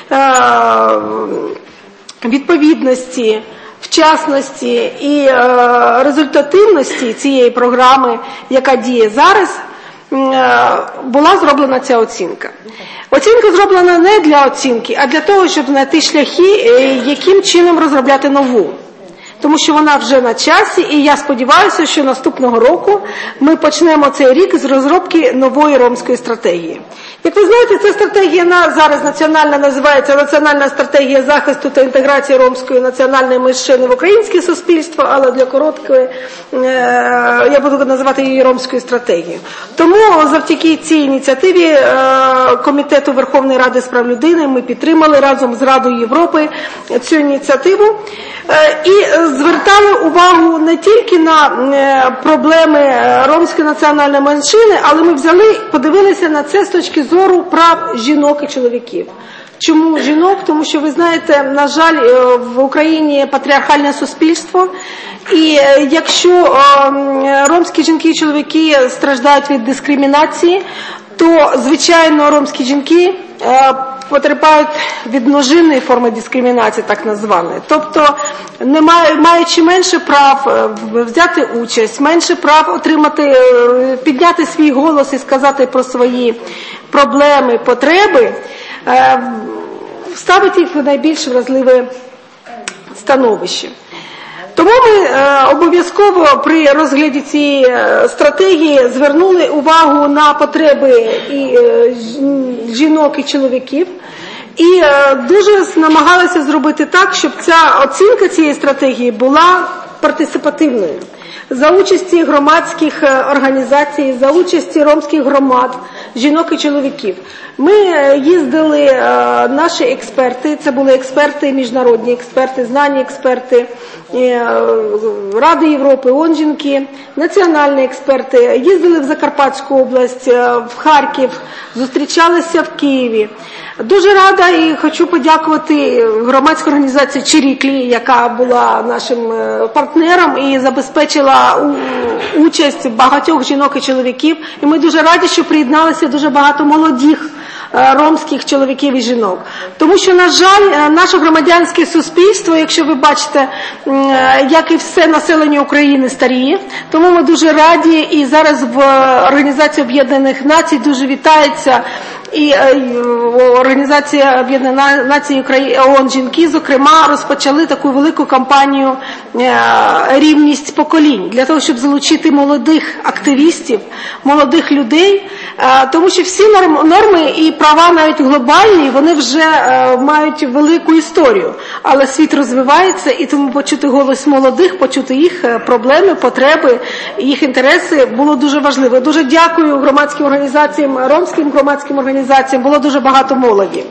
відповідності, вчасності і результативності цієї програми, яка діє зараз, була зроблена ця оцінка. Оцінка зроблена не для оцінки, а для того, щоб знайти шляхи, яким чином розробляти нову. Тому що вона вже на часі, і я сподіваюся, що наступного року ми почнемо цей рік з розробки нової ромської стратегії. Як ви знаєте, ця стратегія зараз національна називається «Національна стратегія захисту та інтеграції ромської національної меншини в українське суспільство», але для короткої я буду називати її ромською стратегією. Тому завдяки цій ініціативі Комітету Верховної Ради з прав людини ми підтримали разом з Радою Європи цю ініціативу. і звертали увагу не тільки на проблеми ромської національної меншини, але ми подивилися на це з точки зору прав жінок і чоловіків. Чому жінок? Тому що, ви знаєте, на жаль, в Україні патріархальне суспільство, і якщо ромські жінки і чоловіки страждають від дискримінації, то, звичайно, ромські жінки потерпають від множинної форми дискримінації, так названої. Тобто, маючи менше прав взяти участь, менше прав підняти свій голос і сказати про свої проблеми, потреби, ставить їх в найбільш вразливе становище. Тому ми обов'язково при розгляді цієї стратегії звернули увагу на потреби і жінок і чоловіків і дуже намагалися зробити так, щоб ця оцінка цієї стратегії була партисипативною. За участі громадських організацій, за участі ромських громад, жінок і чоловіків. Ми їздили, наші експерти, це були експерти, міжнародні експерти, знані експерти Ради Європи, ООН жінки, національні експерти, їздили в Закарпатську область, в Харків, зустрічалися в Києві. Дуже рада і хочу подякувати громадській організації «Чиріклі», яка була нашим партнером і забезпечила участь багатьох жінок і чоловіків. І ми дуже раді, що приєдналися дуже багато молодих ромських чоловіків і жінок. Тому що, на жаль, наше громадянське суспільство, якщо ви бачите, як і все населення України, старіє. Тому ми дуже раді і зараз в Організації Об'єднаних Націй дуже вітається і Організація Об'єднаних Націй ООН жінки, зокрема, розпочали таку велику кампанію «Рівність поколінь» для того, щоб залучити молодих активістів, молодих людей, тому що всі норми і права, навіть глобальні, вони вже мають велику історію. Але світ розвивається, і тому почути голос молодих, почути їх проблеми, потреби, їх інтереси було дуже важливо. Дуже дякую громадським організаціям, ромським громадським організаціям, було дуже багато молоді.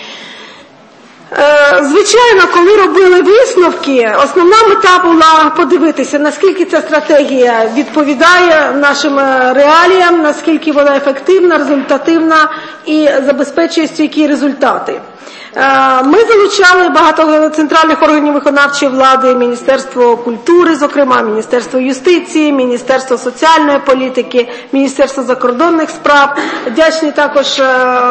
Звичайно, коли робили висновки, основна мета була подивитися, наскільки ця стратегія відповідає нашим реаліям, наскільки вона ефективна, результативна і забезпечує стійкі результати. Ми залучали багато центральних органів виконавчої влади, Міністерство культури, зокрема, Міністерство юстиції, Міністерство соціальної політики, Міністерство закордонних справ, вдячні також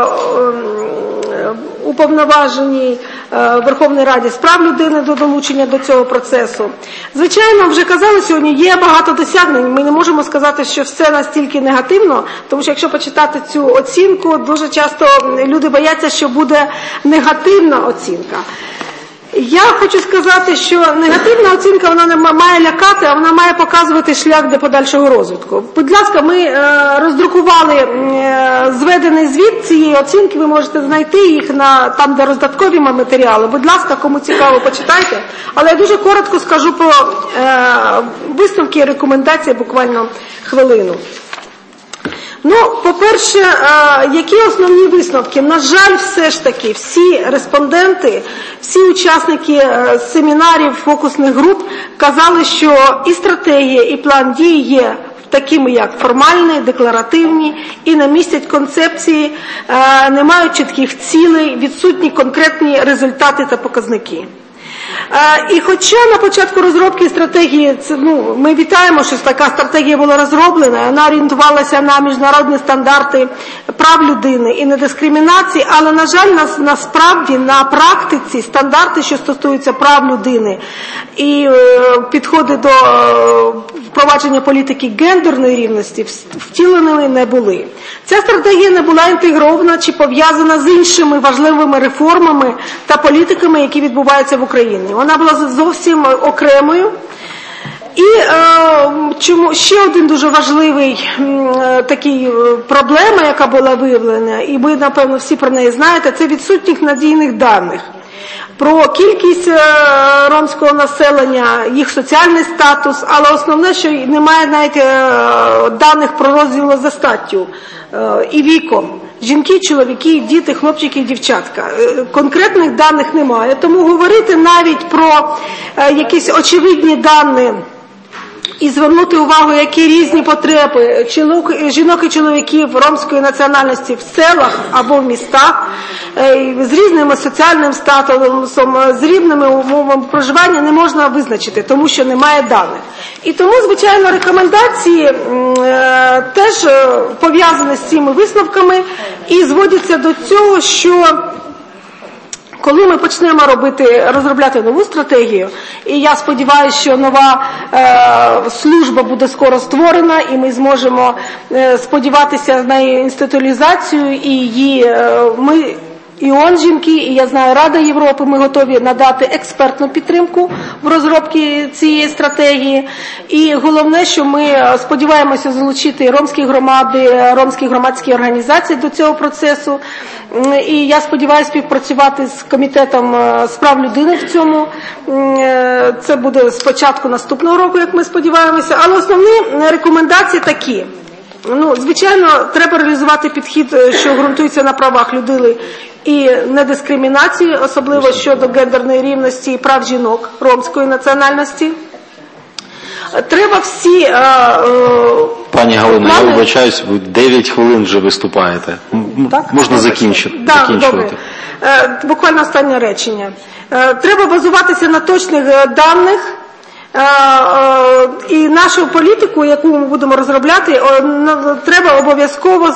уповноваженій Верховній Раді з прав людини до долучення до цього процесу. Звичайно, вже казали сьогодні, є багато досягнень. Ми не можемо сказати, що все настільки негативно, тому що якщо почитати цю оцінку, дуже часто люди бояться, що буде негативна оцінка. Я хочу сказати, що негативна оцінка, вона не має лякати, а вона має показувати шлях до подальшого розвитку. Будь ласка, ми роздрукували зведений звіт цієї оцінки, ви можете знайти їх там, де роздаткові матеріали. Будь ласка, кому цікаво, почитайте. Але я дуже коротко скажу про висновки і рекомендації, буквально хвилину. По-перше, які основні висновки? На жаль, все ж таки, всі респонденти, всі учасники семінарів, фокусних груп казали, що і стратегія, і план дій є такими, як формальні, декларативні, і не містять концепції, не мають чітких цілей, відсутні конкретні результати та показники. І хоча на початку розробки стратегії, ми вітаємо, що така стратегія була розроблена, вона орієнтувалася на міжнародні стандарти прав людини і недискримінації, але, на жаль, насправді на практиці стандарти, що стосуються прав людини і підходи до впровадження політики гендерної рівності втіленими не були. Ця стратегія не була інтегрована чи пов'язана з іншими важливими реформами та політиками, які відбуваються в Україні. Вона була зовсім окремою. І ще один дуже важливий такий проблема, яка була виявлена, і ви, напевно, всі про неї знаєте, це відсутність надійних даних про кількість ромського населення, їх соціальний статус, але основне, що немає навіть даних про розділ за статтю і віком. жінки, чоловіки, діти, хлопчики і дівчатка. Конкретних даних немає, тому говорити навіть про якісь очевидні дані і звернути увагу, які різні потреби жінок і чоловіків ромської національності в селах або в містах, з різним соціальним статусом, з різними умовами проживання не можна визначити, тому що немає даних. І тому, звичайно, рекомендації теж пов'язані з цими висновками і зводяться до цього, що коли ми почнемо розробляти нову стратегію, і я сподіваюся, що нова служба буде скоро створена, і ми зможемо сподіватися на її інституалізацію, і її і ООН жінки, і я знаю, Рада Європи, ми готові надати експертну підтримку в розробці цієї стратегії. І головне, що ми сподіваємося залучити ромські громади, ромські громадські організації до цього процесу. І я сподіваюся співпрацювати з Комітетом з прав людини в цьому. Це буде з початку наступного року, як ми сподіваємося. Але основні рекомендації такі. Звичайно, треба реалізувати підхід, що ґрунтується на правах людини і недискримінації, особливо щодо гендерної рівності і прав жінок ромської національності. Треба всі Пані Галина, я вибачаюсь, ви 9 хвилин вже виступаєте. Так? Можна закінчувати. Добре. Буквально останнє речення. Треба базуватися на точних даних, і нашу політику, яку ми будемо розробляти, треба обов'язково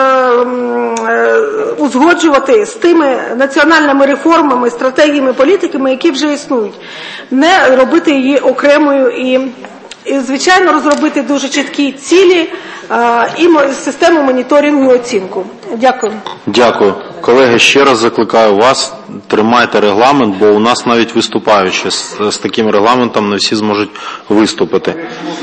узгоджувати з тими національними реформами, стратегіями, політиками, які вже існують. Не робити її окремою і звичайно, розробити дуже чіткі цілі і систему моніторингу і оцінку. Дякую. Дякую. Колеги, ще раз закликаю вас, тримайте регламент, бо у нас навіть виступаючи з таким регламентом не всі зможуть виступити.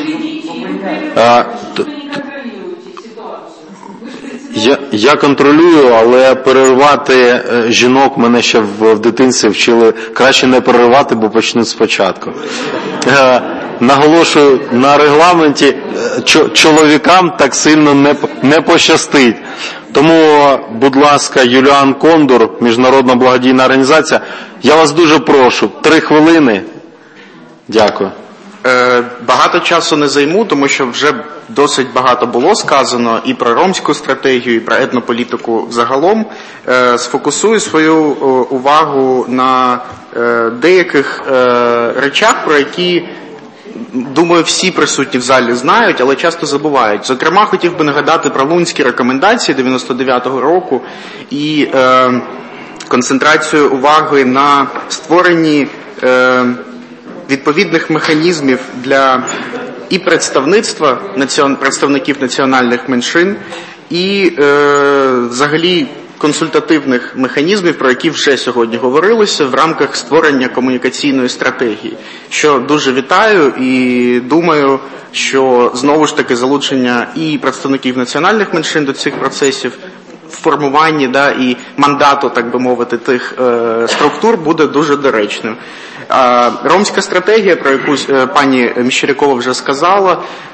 Я контролюю, але переривати жінок мене ще в дитинстві вчили краще не переривати, бо почнуть спочатку. Наголошую, на регламенті чоловікам так сильно не пощастить. Тому, будь ласка, Юліан Кондур, Міжнародна благодійна організація, я вас дуже прошу, 3 хвилини. Дякую. Багато часу не займу, тому що вже досить багато було сказано і про ромську стратегію, і про етнополітику загалом. Сфокусую свою увагу на деяких речах, про які, думаю, всі присутні в залі знають, але часто забувають. Зокрема, хотів би нагадати про лунські рекомендації 99-го року і концентрацію уваги на створенні відповідних механізмів для і представництва представників національних меншин, і взагалі консультативних механізмів, про які вже сьогодні говорилося в рамках створення комунікаційної стратегії, що дуже вітаю і думаю, що знову ж таки залучення і представників національних меншин до цих процесів в формуванні і мандату, так би мовити, тих структур буде дуже доречним. Ромська стратегія, про яку пані Міщерякова вже сказала,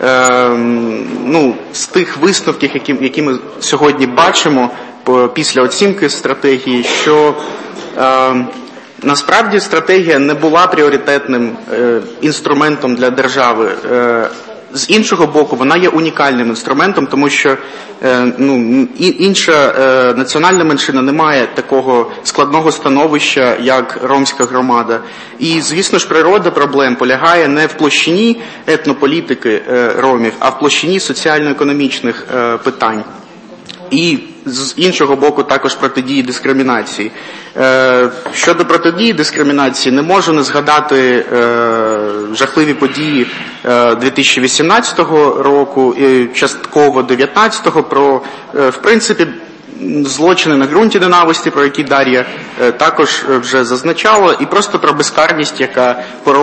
з тих висновків, які ми сьогодні бачимо після оцінки стратегії, що насправді стратегія не була пріоритетним інструментом для держави. З іншого боку, вона є унікальним інструментом, тому що інша національна меншина не має такого складного становища, як ромська громада. І, звісно ж, природа проблем полягає не в площині етнополітики ромів, а в площині соціально-економічних питань. І з іншого боку також протидії дискримінації. Щодо протидії дискримінації, не можу не згадати жахливі події 2018 року і частково 2019 про, в принципі, злочини на ґрунті ненависті, про які Дар'я також вже зазначала, і просто про безкарність, яка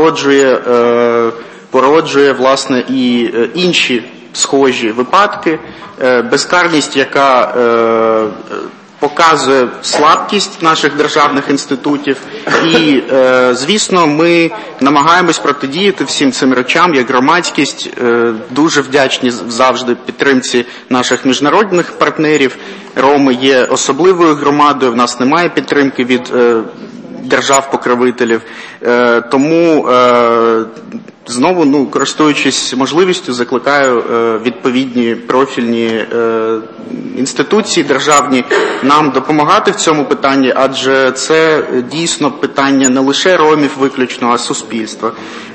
породжує власне, і інші схожі випадки, безкарність, яка показує слабкість наших державних інститутів. І, звісно, ми намагаємось протидіяти всім цим речам, як громадськість, дуже вдячні завжди підтримці наших міжнародних партнерів. Роми є особливою громадою, в нас немає підтримки від держав-покровителів. Тому знову, користуючись можливістю, закликаю відповідні профільні інституції державні нам допомагати в цьому питанні, адже це дійсно питання не лише ромів виключно, а суспільства.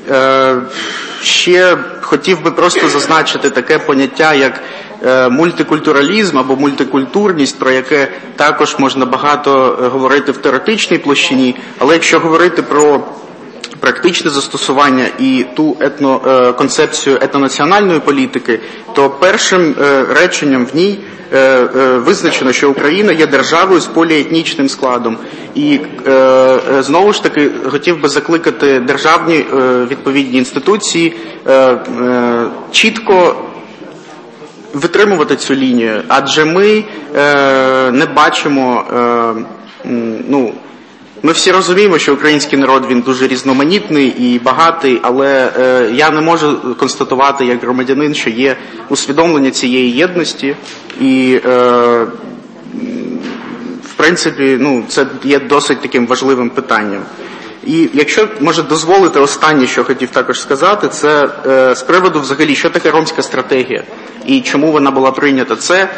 Ще хотів би просто зазначити таке поняття, як мультикультуралізм або мультикультурність, про яке також можна багато говорити в теоретичній площині, але якщо говорити про практичне застосування і ту концепцію етнонаціональної політики, то першим реченням в ній визначено, що Україна є державою з поліетнічним складом. І знову ж таки хотів би закликати державні відповідні інституції чітко витримувати цю лінію, адже ми не бачимо, ми всі розуміємо, що український народ, він дуже різноманітний і багатий, але я не можу констатувати як громадянин, що є усвідомлення цієї єдності і, в принципі, це є досить таким важливим питанням. І якщо, може, дозволити, останнє, що хотів також сказати, це з приводу взагалі, що таке ромська стратегія і чому вона була прийнята. Це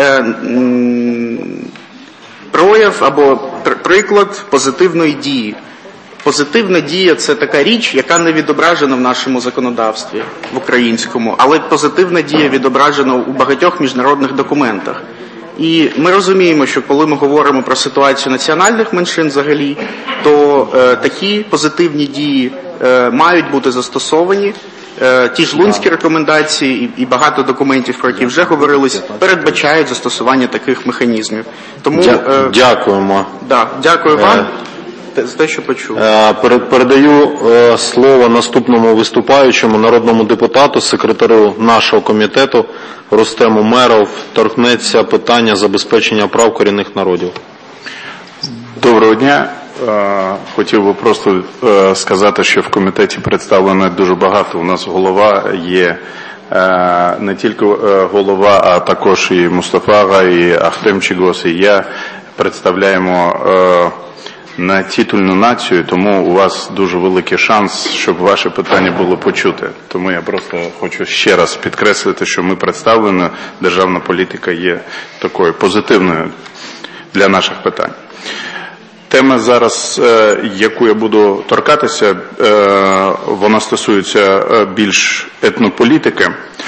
прояв або приклад позитивної дії. Позитивна дія – це така річ, яка не відображена в нашому законодавстві, в українському, але позитивна дія відображена у багатьох міжнародних документах. І ми розуміємо, що коли ми говоримо про ситуацію національних меншин взагалі, то такі позитивні дії мають бути застосовані. Ті ж Лунські рекомендації і багато документів, про які вже говорилось, передбачають застосування таких механізмів. Тому дякуємо. Дякую вам за те, що почув. Передаю слово наступному виступаючому, народному депутату, секретарю нашого комітету Рустему Умеров. Торкнеться питання забезпечення прав корінних народів. Доброго дня. Хотів би просто сказати, що в комітеті представлено дуже багато. У нас голова є не тільки голова, а також і Мустафа, і Ахтем Чигос, і я представляємо на титульну націю, тому у вас дуже великий шанс, щоб ваше питання було почуте. Тому я просто хочу ще раз підкреслити, що ми представлені, державна політика є такою позитивною для наших питань. Тема зараз, яку я буду торкатися, вона стосується більш етнополітики.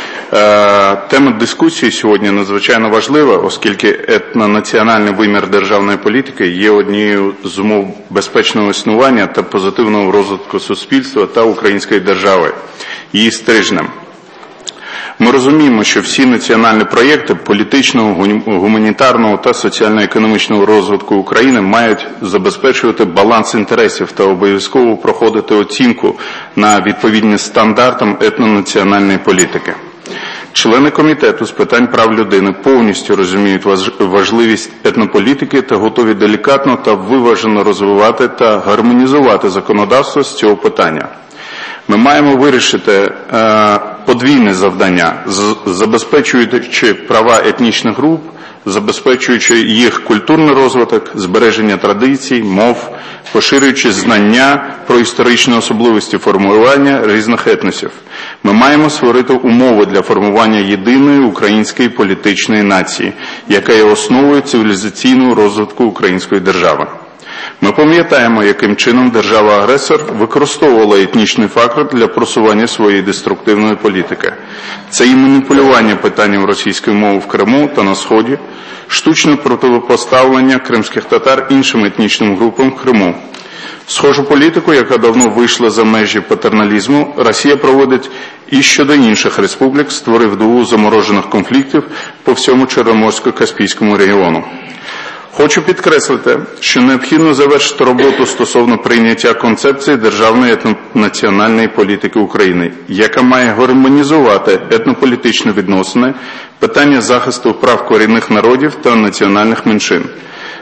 Тема дискусії сьогодні надзвичайно важлива, оскільки етнонаціональний вимір державної політики є однією з умов безпечного існування та позитивного розвитку суспільства та української держави, її стрижнем. Ми розуміємо, що всі національні проєкти політичного, гуманітарного та соціально-економічного розвитку України мають забезпечувати баланс інтересів та обов'язково проходити оцінку на відповідність стандартам етнонаціональної політики. Члени комітету з питань прав людини повністю розуміють важливість етнополітики та готові делікатно та виважено розвивати та гармонізувати законодавство з цього питання. Ми маємо вирішити подвійне завдання, забезпечуючи права етнічних груп, забезпечуючи їх культурний розвиток, збереження традицій, мов, поширюючи знання про історичні особливості формування різних етносів. Ми маємо створити умови для формування єдиної української політичної нації, яка є основою цивілізаційного розвитку української держави. Ми пам'ятаємо, яким чином держава-агресор використовувала етнічний фактор для просування своєї деструктивної політики. Це і маніпулювання питанням російської мови в Криму та на Сході, штучне протипоставлення кримських татар іншим етнічним групам в Криму. Схожу політику, яка давно вийшла за межі патерналізму, Росія проводить і щодо інших республік, створив дугу заморожених конфліктів по всьому Чорноморсько-Каспійському регіону. Хочу підкреслити, що необхідно завершити роботу стосовно прийняття концепції державної етнонаціональної політики України, яка має гармонізувати етнополітичні відносини, питання захисту прав корінних народів та національних меншин.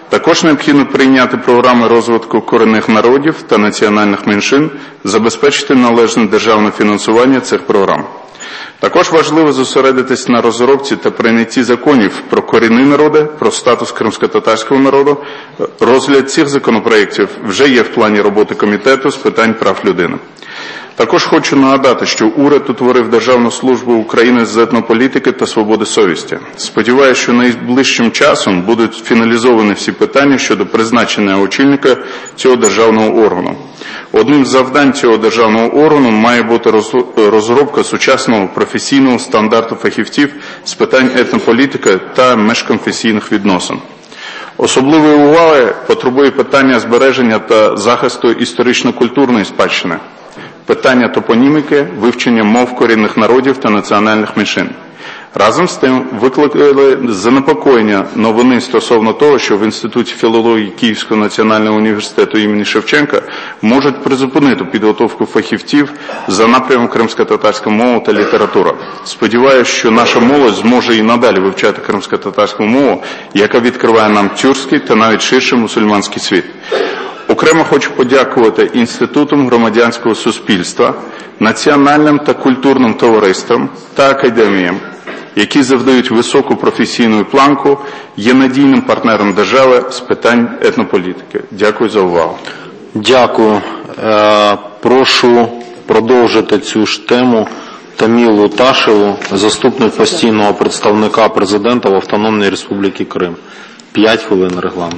Також необхідно прийняти програми розвитку корінних народів та національних меншин, забезпечити належне державне фінансування цих програм. Також важливо зосередитись на розробці та прийнятті законів про корінні народи, про статус кримськотатарського народу. Розгляд цих законопроєктів вже є в плані роботи Комітету з питань прав людини. Також хочу нагадати, що уряд утворив Державну службу України з етнополітики та свободи совісті. Сподіваюся, що найближчим часом будуть фіналізовані всі питання щодо призначення очільника цього державного органу. Одним з завдань цього державного органу має бути розробка сучасного професійного стандарту фахівців з питань етнополітики та міжконфесійних відносин. Особливої уваги потребує питання збереження та захисту історично-культурної спадщини, питання топоніміки, вивчення мов корінних народів та національних меншин. Разом з тим викликали занепокоєння новини стосовно того, що в Інституті філології Київського національного університету імені Шевченка можуть призупинити підготовку фахівців за напрямом кримськотатарська мова та література. Сподіваюся, що наша молодь зможе і надалі вивчати кримськотатарську мову, яка відкриває нам тюркський та навіть ширший мусульманський світ. Окремо хочу подякувати Інститутам громадянського суспільства, національним та культурним товариствам та академіям, які завдають високу професійну планку, є надійним партнером держави з питань етнополітики. Дякую за увагу. Дякую. Прошу продовжити цю ж тему Тамілу Ташеву, заступник постійного представника президента в Автономній Республіці Крим. 5 хвилин регламенту.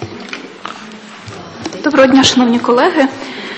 Доброго дня, шановні колеги.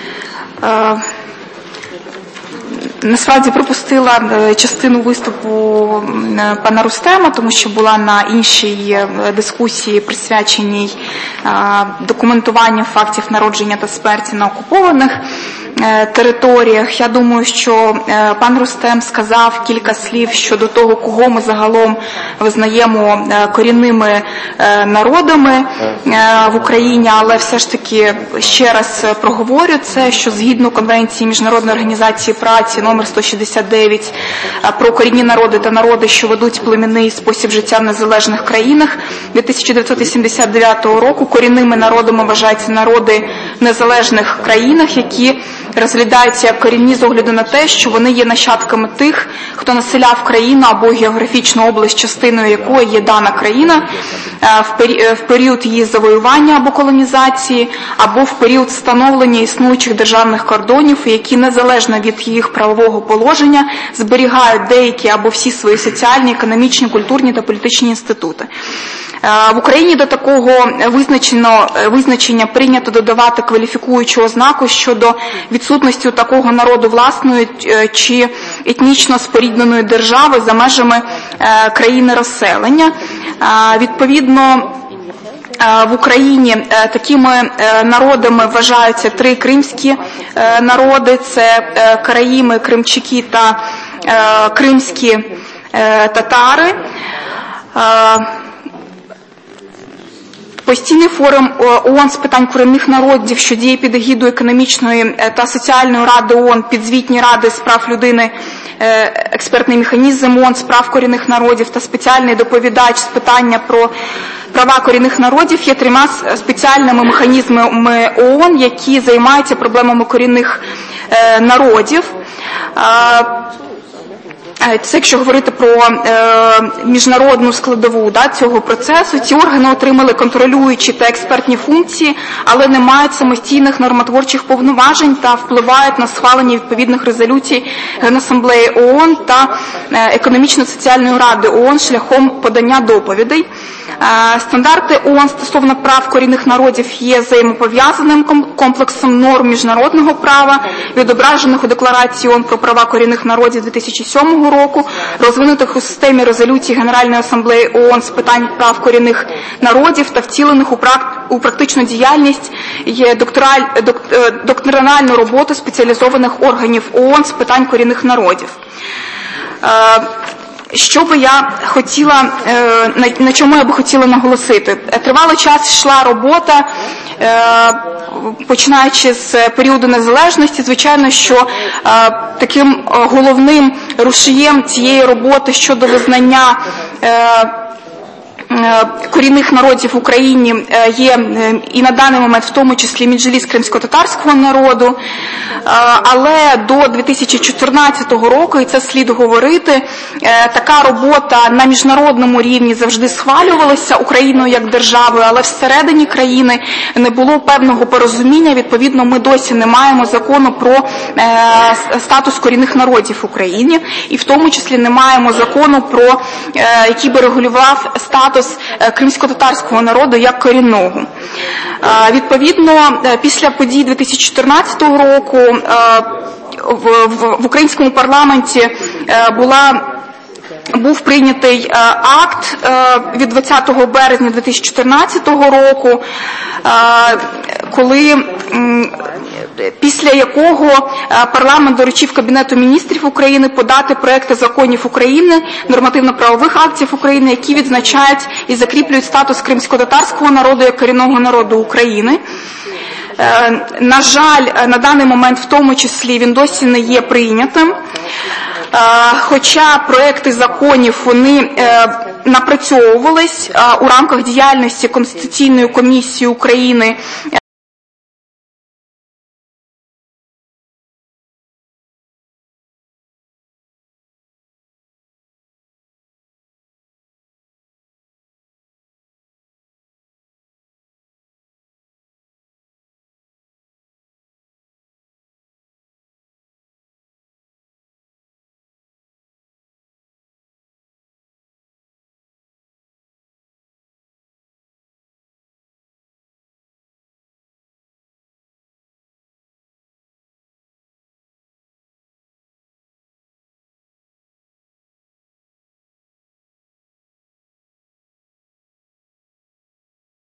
Насправді пропустила частину виступу пана Рустема, тому що була на іншій дискусії, присвяченій документуванню фактів народження та смерті на окупованих територіях. Я думаю, що пан Рустем сказав кілька слів щодо того, кого ми загалом визнаємо корінними народами в Україні, але все ж таки ще раз проговорю це, що згідно Конвенції Міжнародної організації праці номер 169 про корінні народи та народи, що ведуть племінний спосіб життя в незалежних країнах 1989 року, корінними народами вважаються народи в незалежних країнах, які розглядаються як корінні з огляду на те, що вони є нащадками тих, хто населяв країну або географічну область, частиною якої є дана країна в період її завоювання або колонізації, або в період встановлення існуючих державних кордонів, які незалежно від їх правового положення зберігають деякі або всі свої соціальні, економічні, культурні та політичні інститути. В Україні до такого визначення прийнято додавати кваліфікуючу ознаку щодо відсутності у такого народу власної чи етнічно спорідненої держави за межами країни розселення. Відповідно, в Україні такими народами вважаються 3 кримські народи – це караїми, кримчаки та кримські татари. Постійний форум ООН з питань корінних народів, що діє під егідою економічної та соціальної ради ООН, підзвітні ради з прав людини, експертний механізм ООН з прав корінних народів та спеціальний доповідач з питання про права корінних народів є 3 спеціальними механізмами ООН, які займаються проблемами корінних народів. Це якщо говорити про міжнародну складову цього процесу, ці органи отримали контролюючі та експертні функції, але не мають самостійних нормотворчих повноважень та впливають на схвалення відповідних резолюцій Генасамблеї ООН та економічно-соціальної ради ООН шляхом подання доповідей. Стандарти ООН стосовно прав корінних народів є взаємопов'язаним комплексом норм міжнародного права, відображених у Декларації ООН про права корінних народів 2007 року, розвинутих у системі резолюцій Генеральної асамблеї ООН з питань прав корінних народів та втілених у практичну діяльність є доктринальну роботу спеціалізованих органів ООН з питань корінних народів. Що би я хотіла, на чому я би хотіла наголосити? Тривалий час йшла робота, починаючи з періоду незалежності. Звичайно, що таким головним рушієм цієї роботи щодо визнання корінних народів в Україні є і на даний момент в тому числі Меджліс кримсько-татарського народу, але до 2014 року, і це слід говорити, така робота на міжнародному рівні завжди схвалювалася Україною як державою, але всередині країни не було певного порозуміння, відповідно ми досі не маємо закону про статус корінних народів в Україні, і в тому числі не маємо закону, про який би регулював статус кримсько-татарського народу як корінного. Відповідно, після подій 2014 року в українському парламенті був прийнятий акт від 20 березня 2014 року, після якого парламент доручив Кабінету міністрів України подати проекти законів України, нормативно-правових актів України, які відзначають і закріплюють статус кримсько-татарського народу як корінного народу України. На жаль, на даний момент в тому числі він досі не є прийнятим, хоча проекти законів вони напрацьовувались у рамках діяльності Конституційної комісії України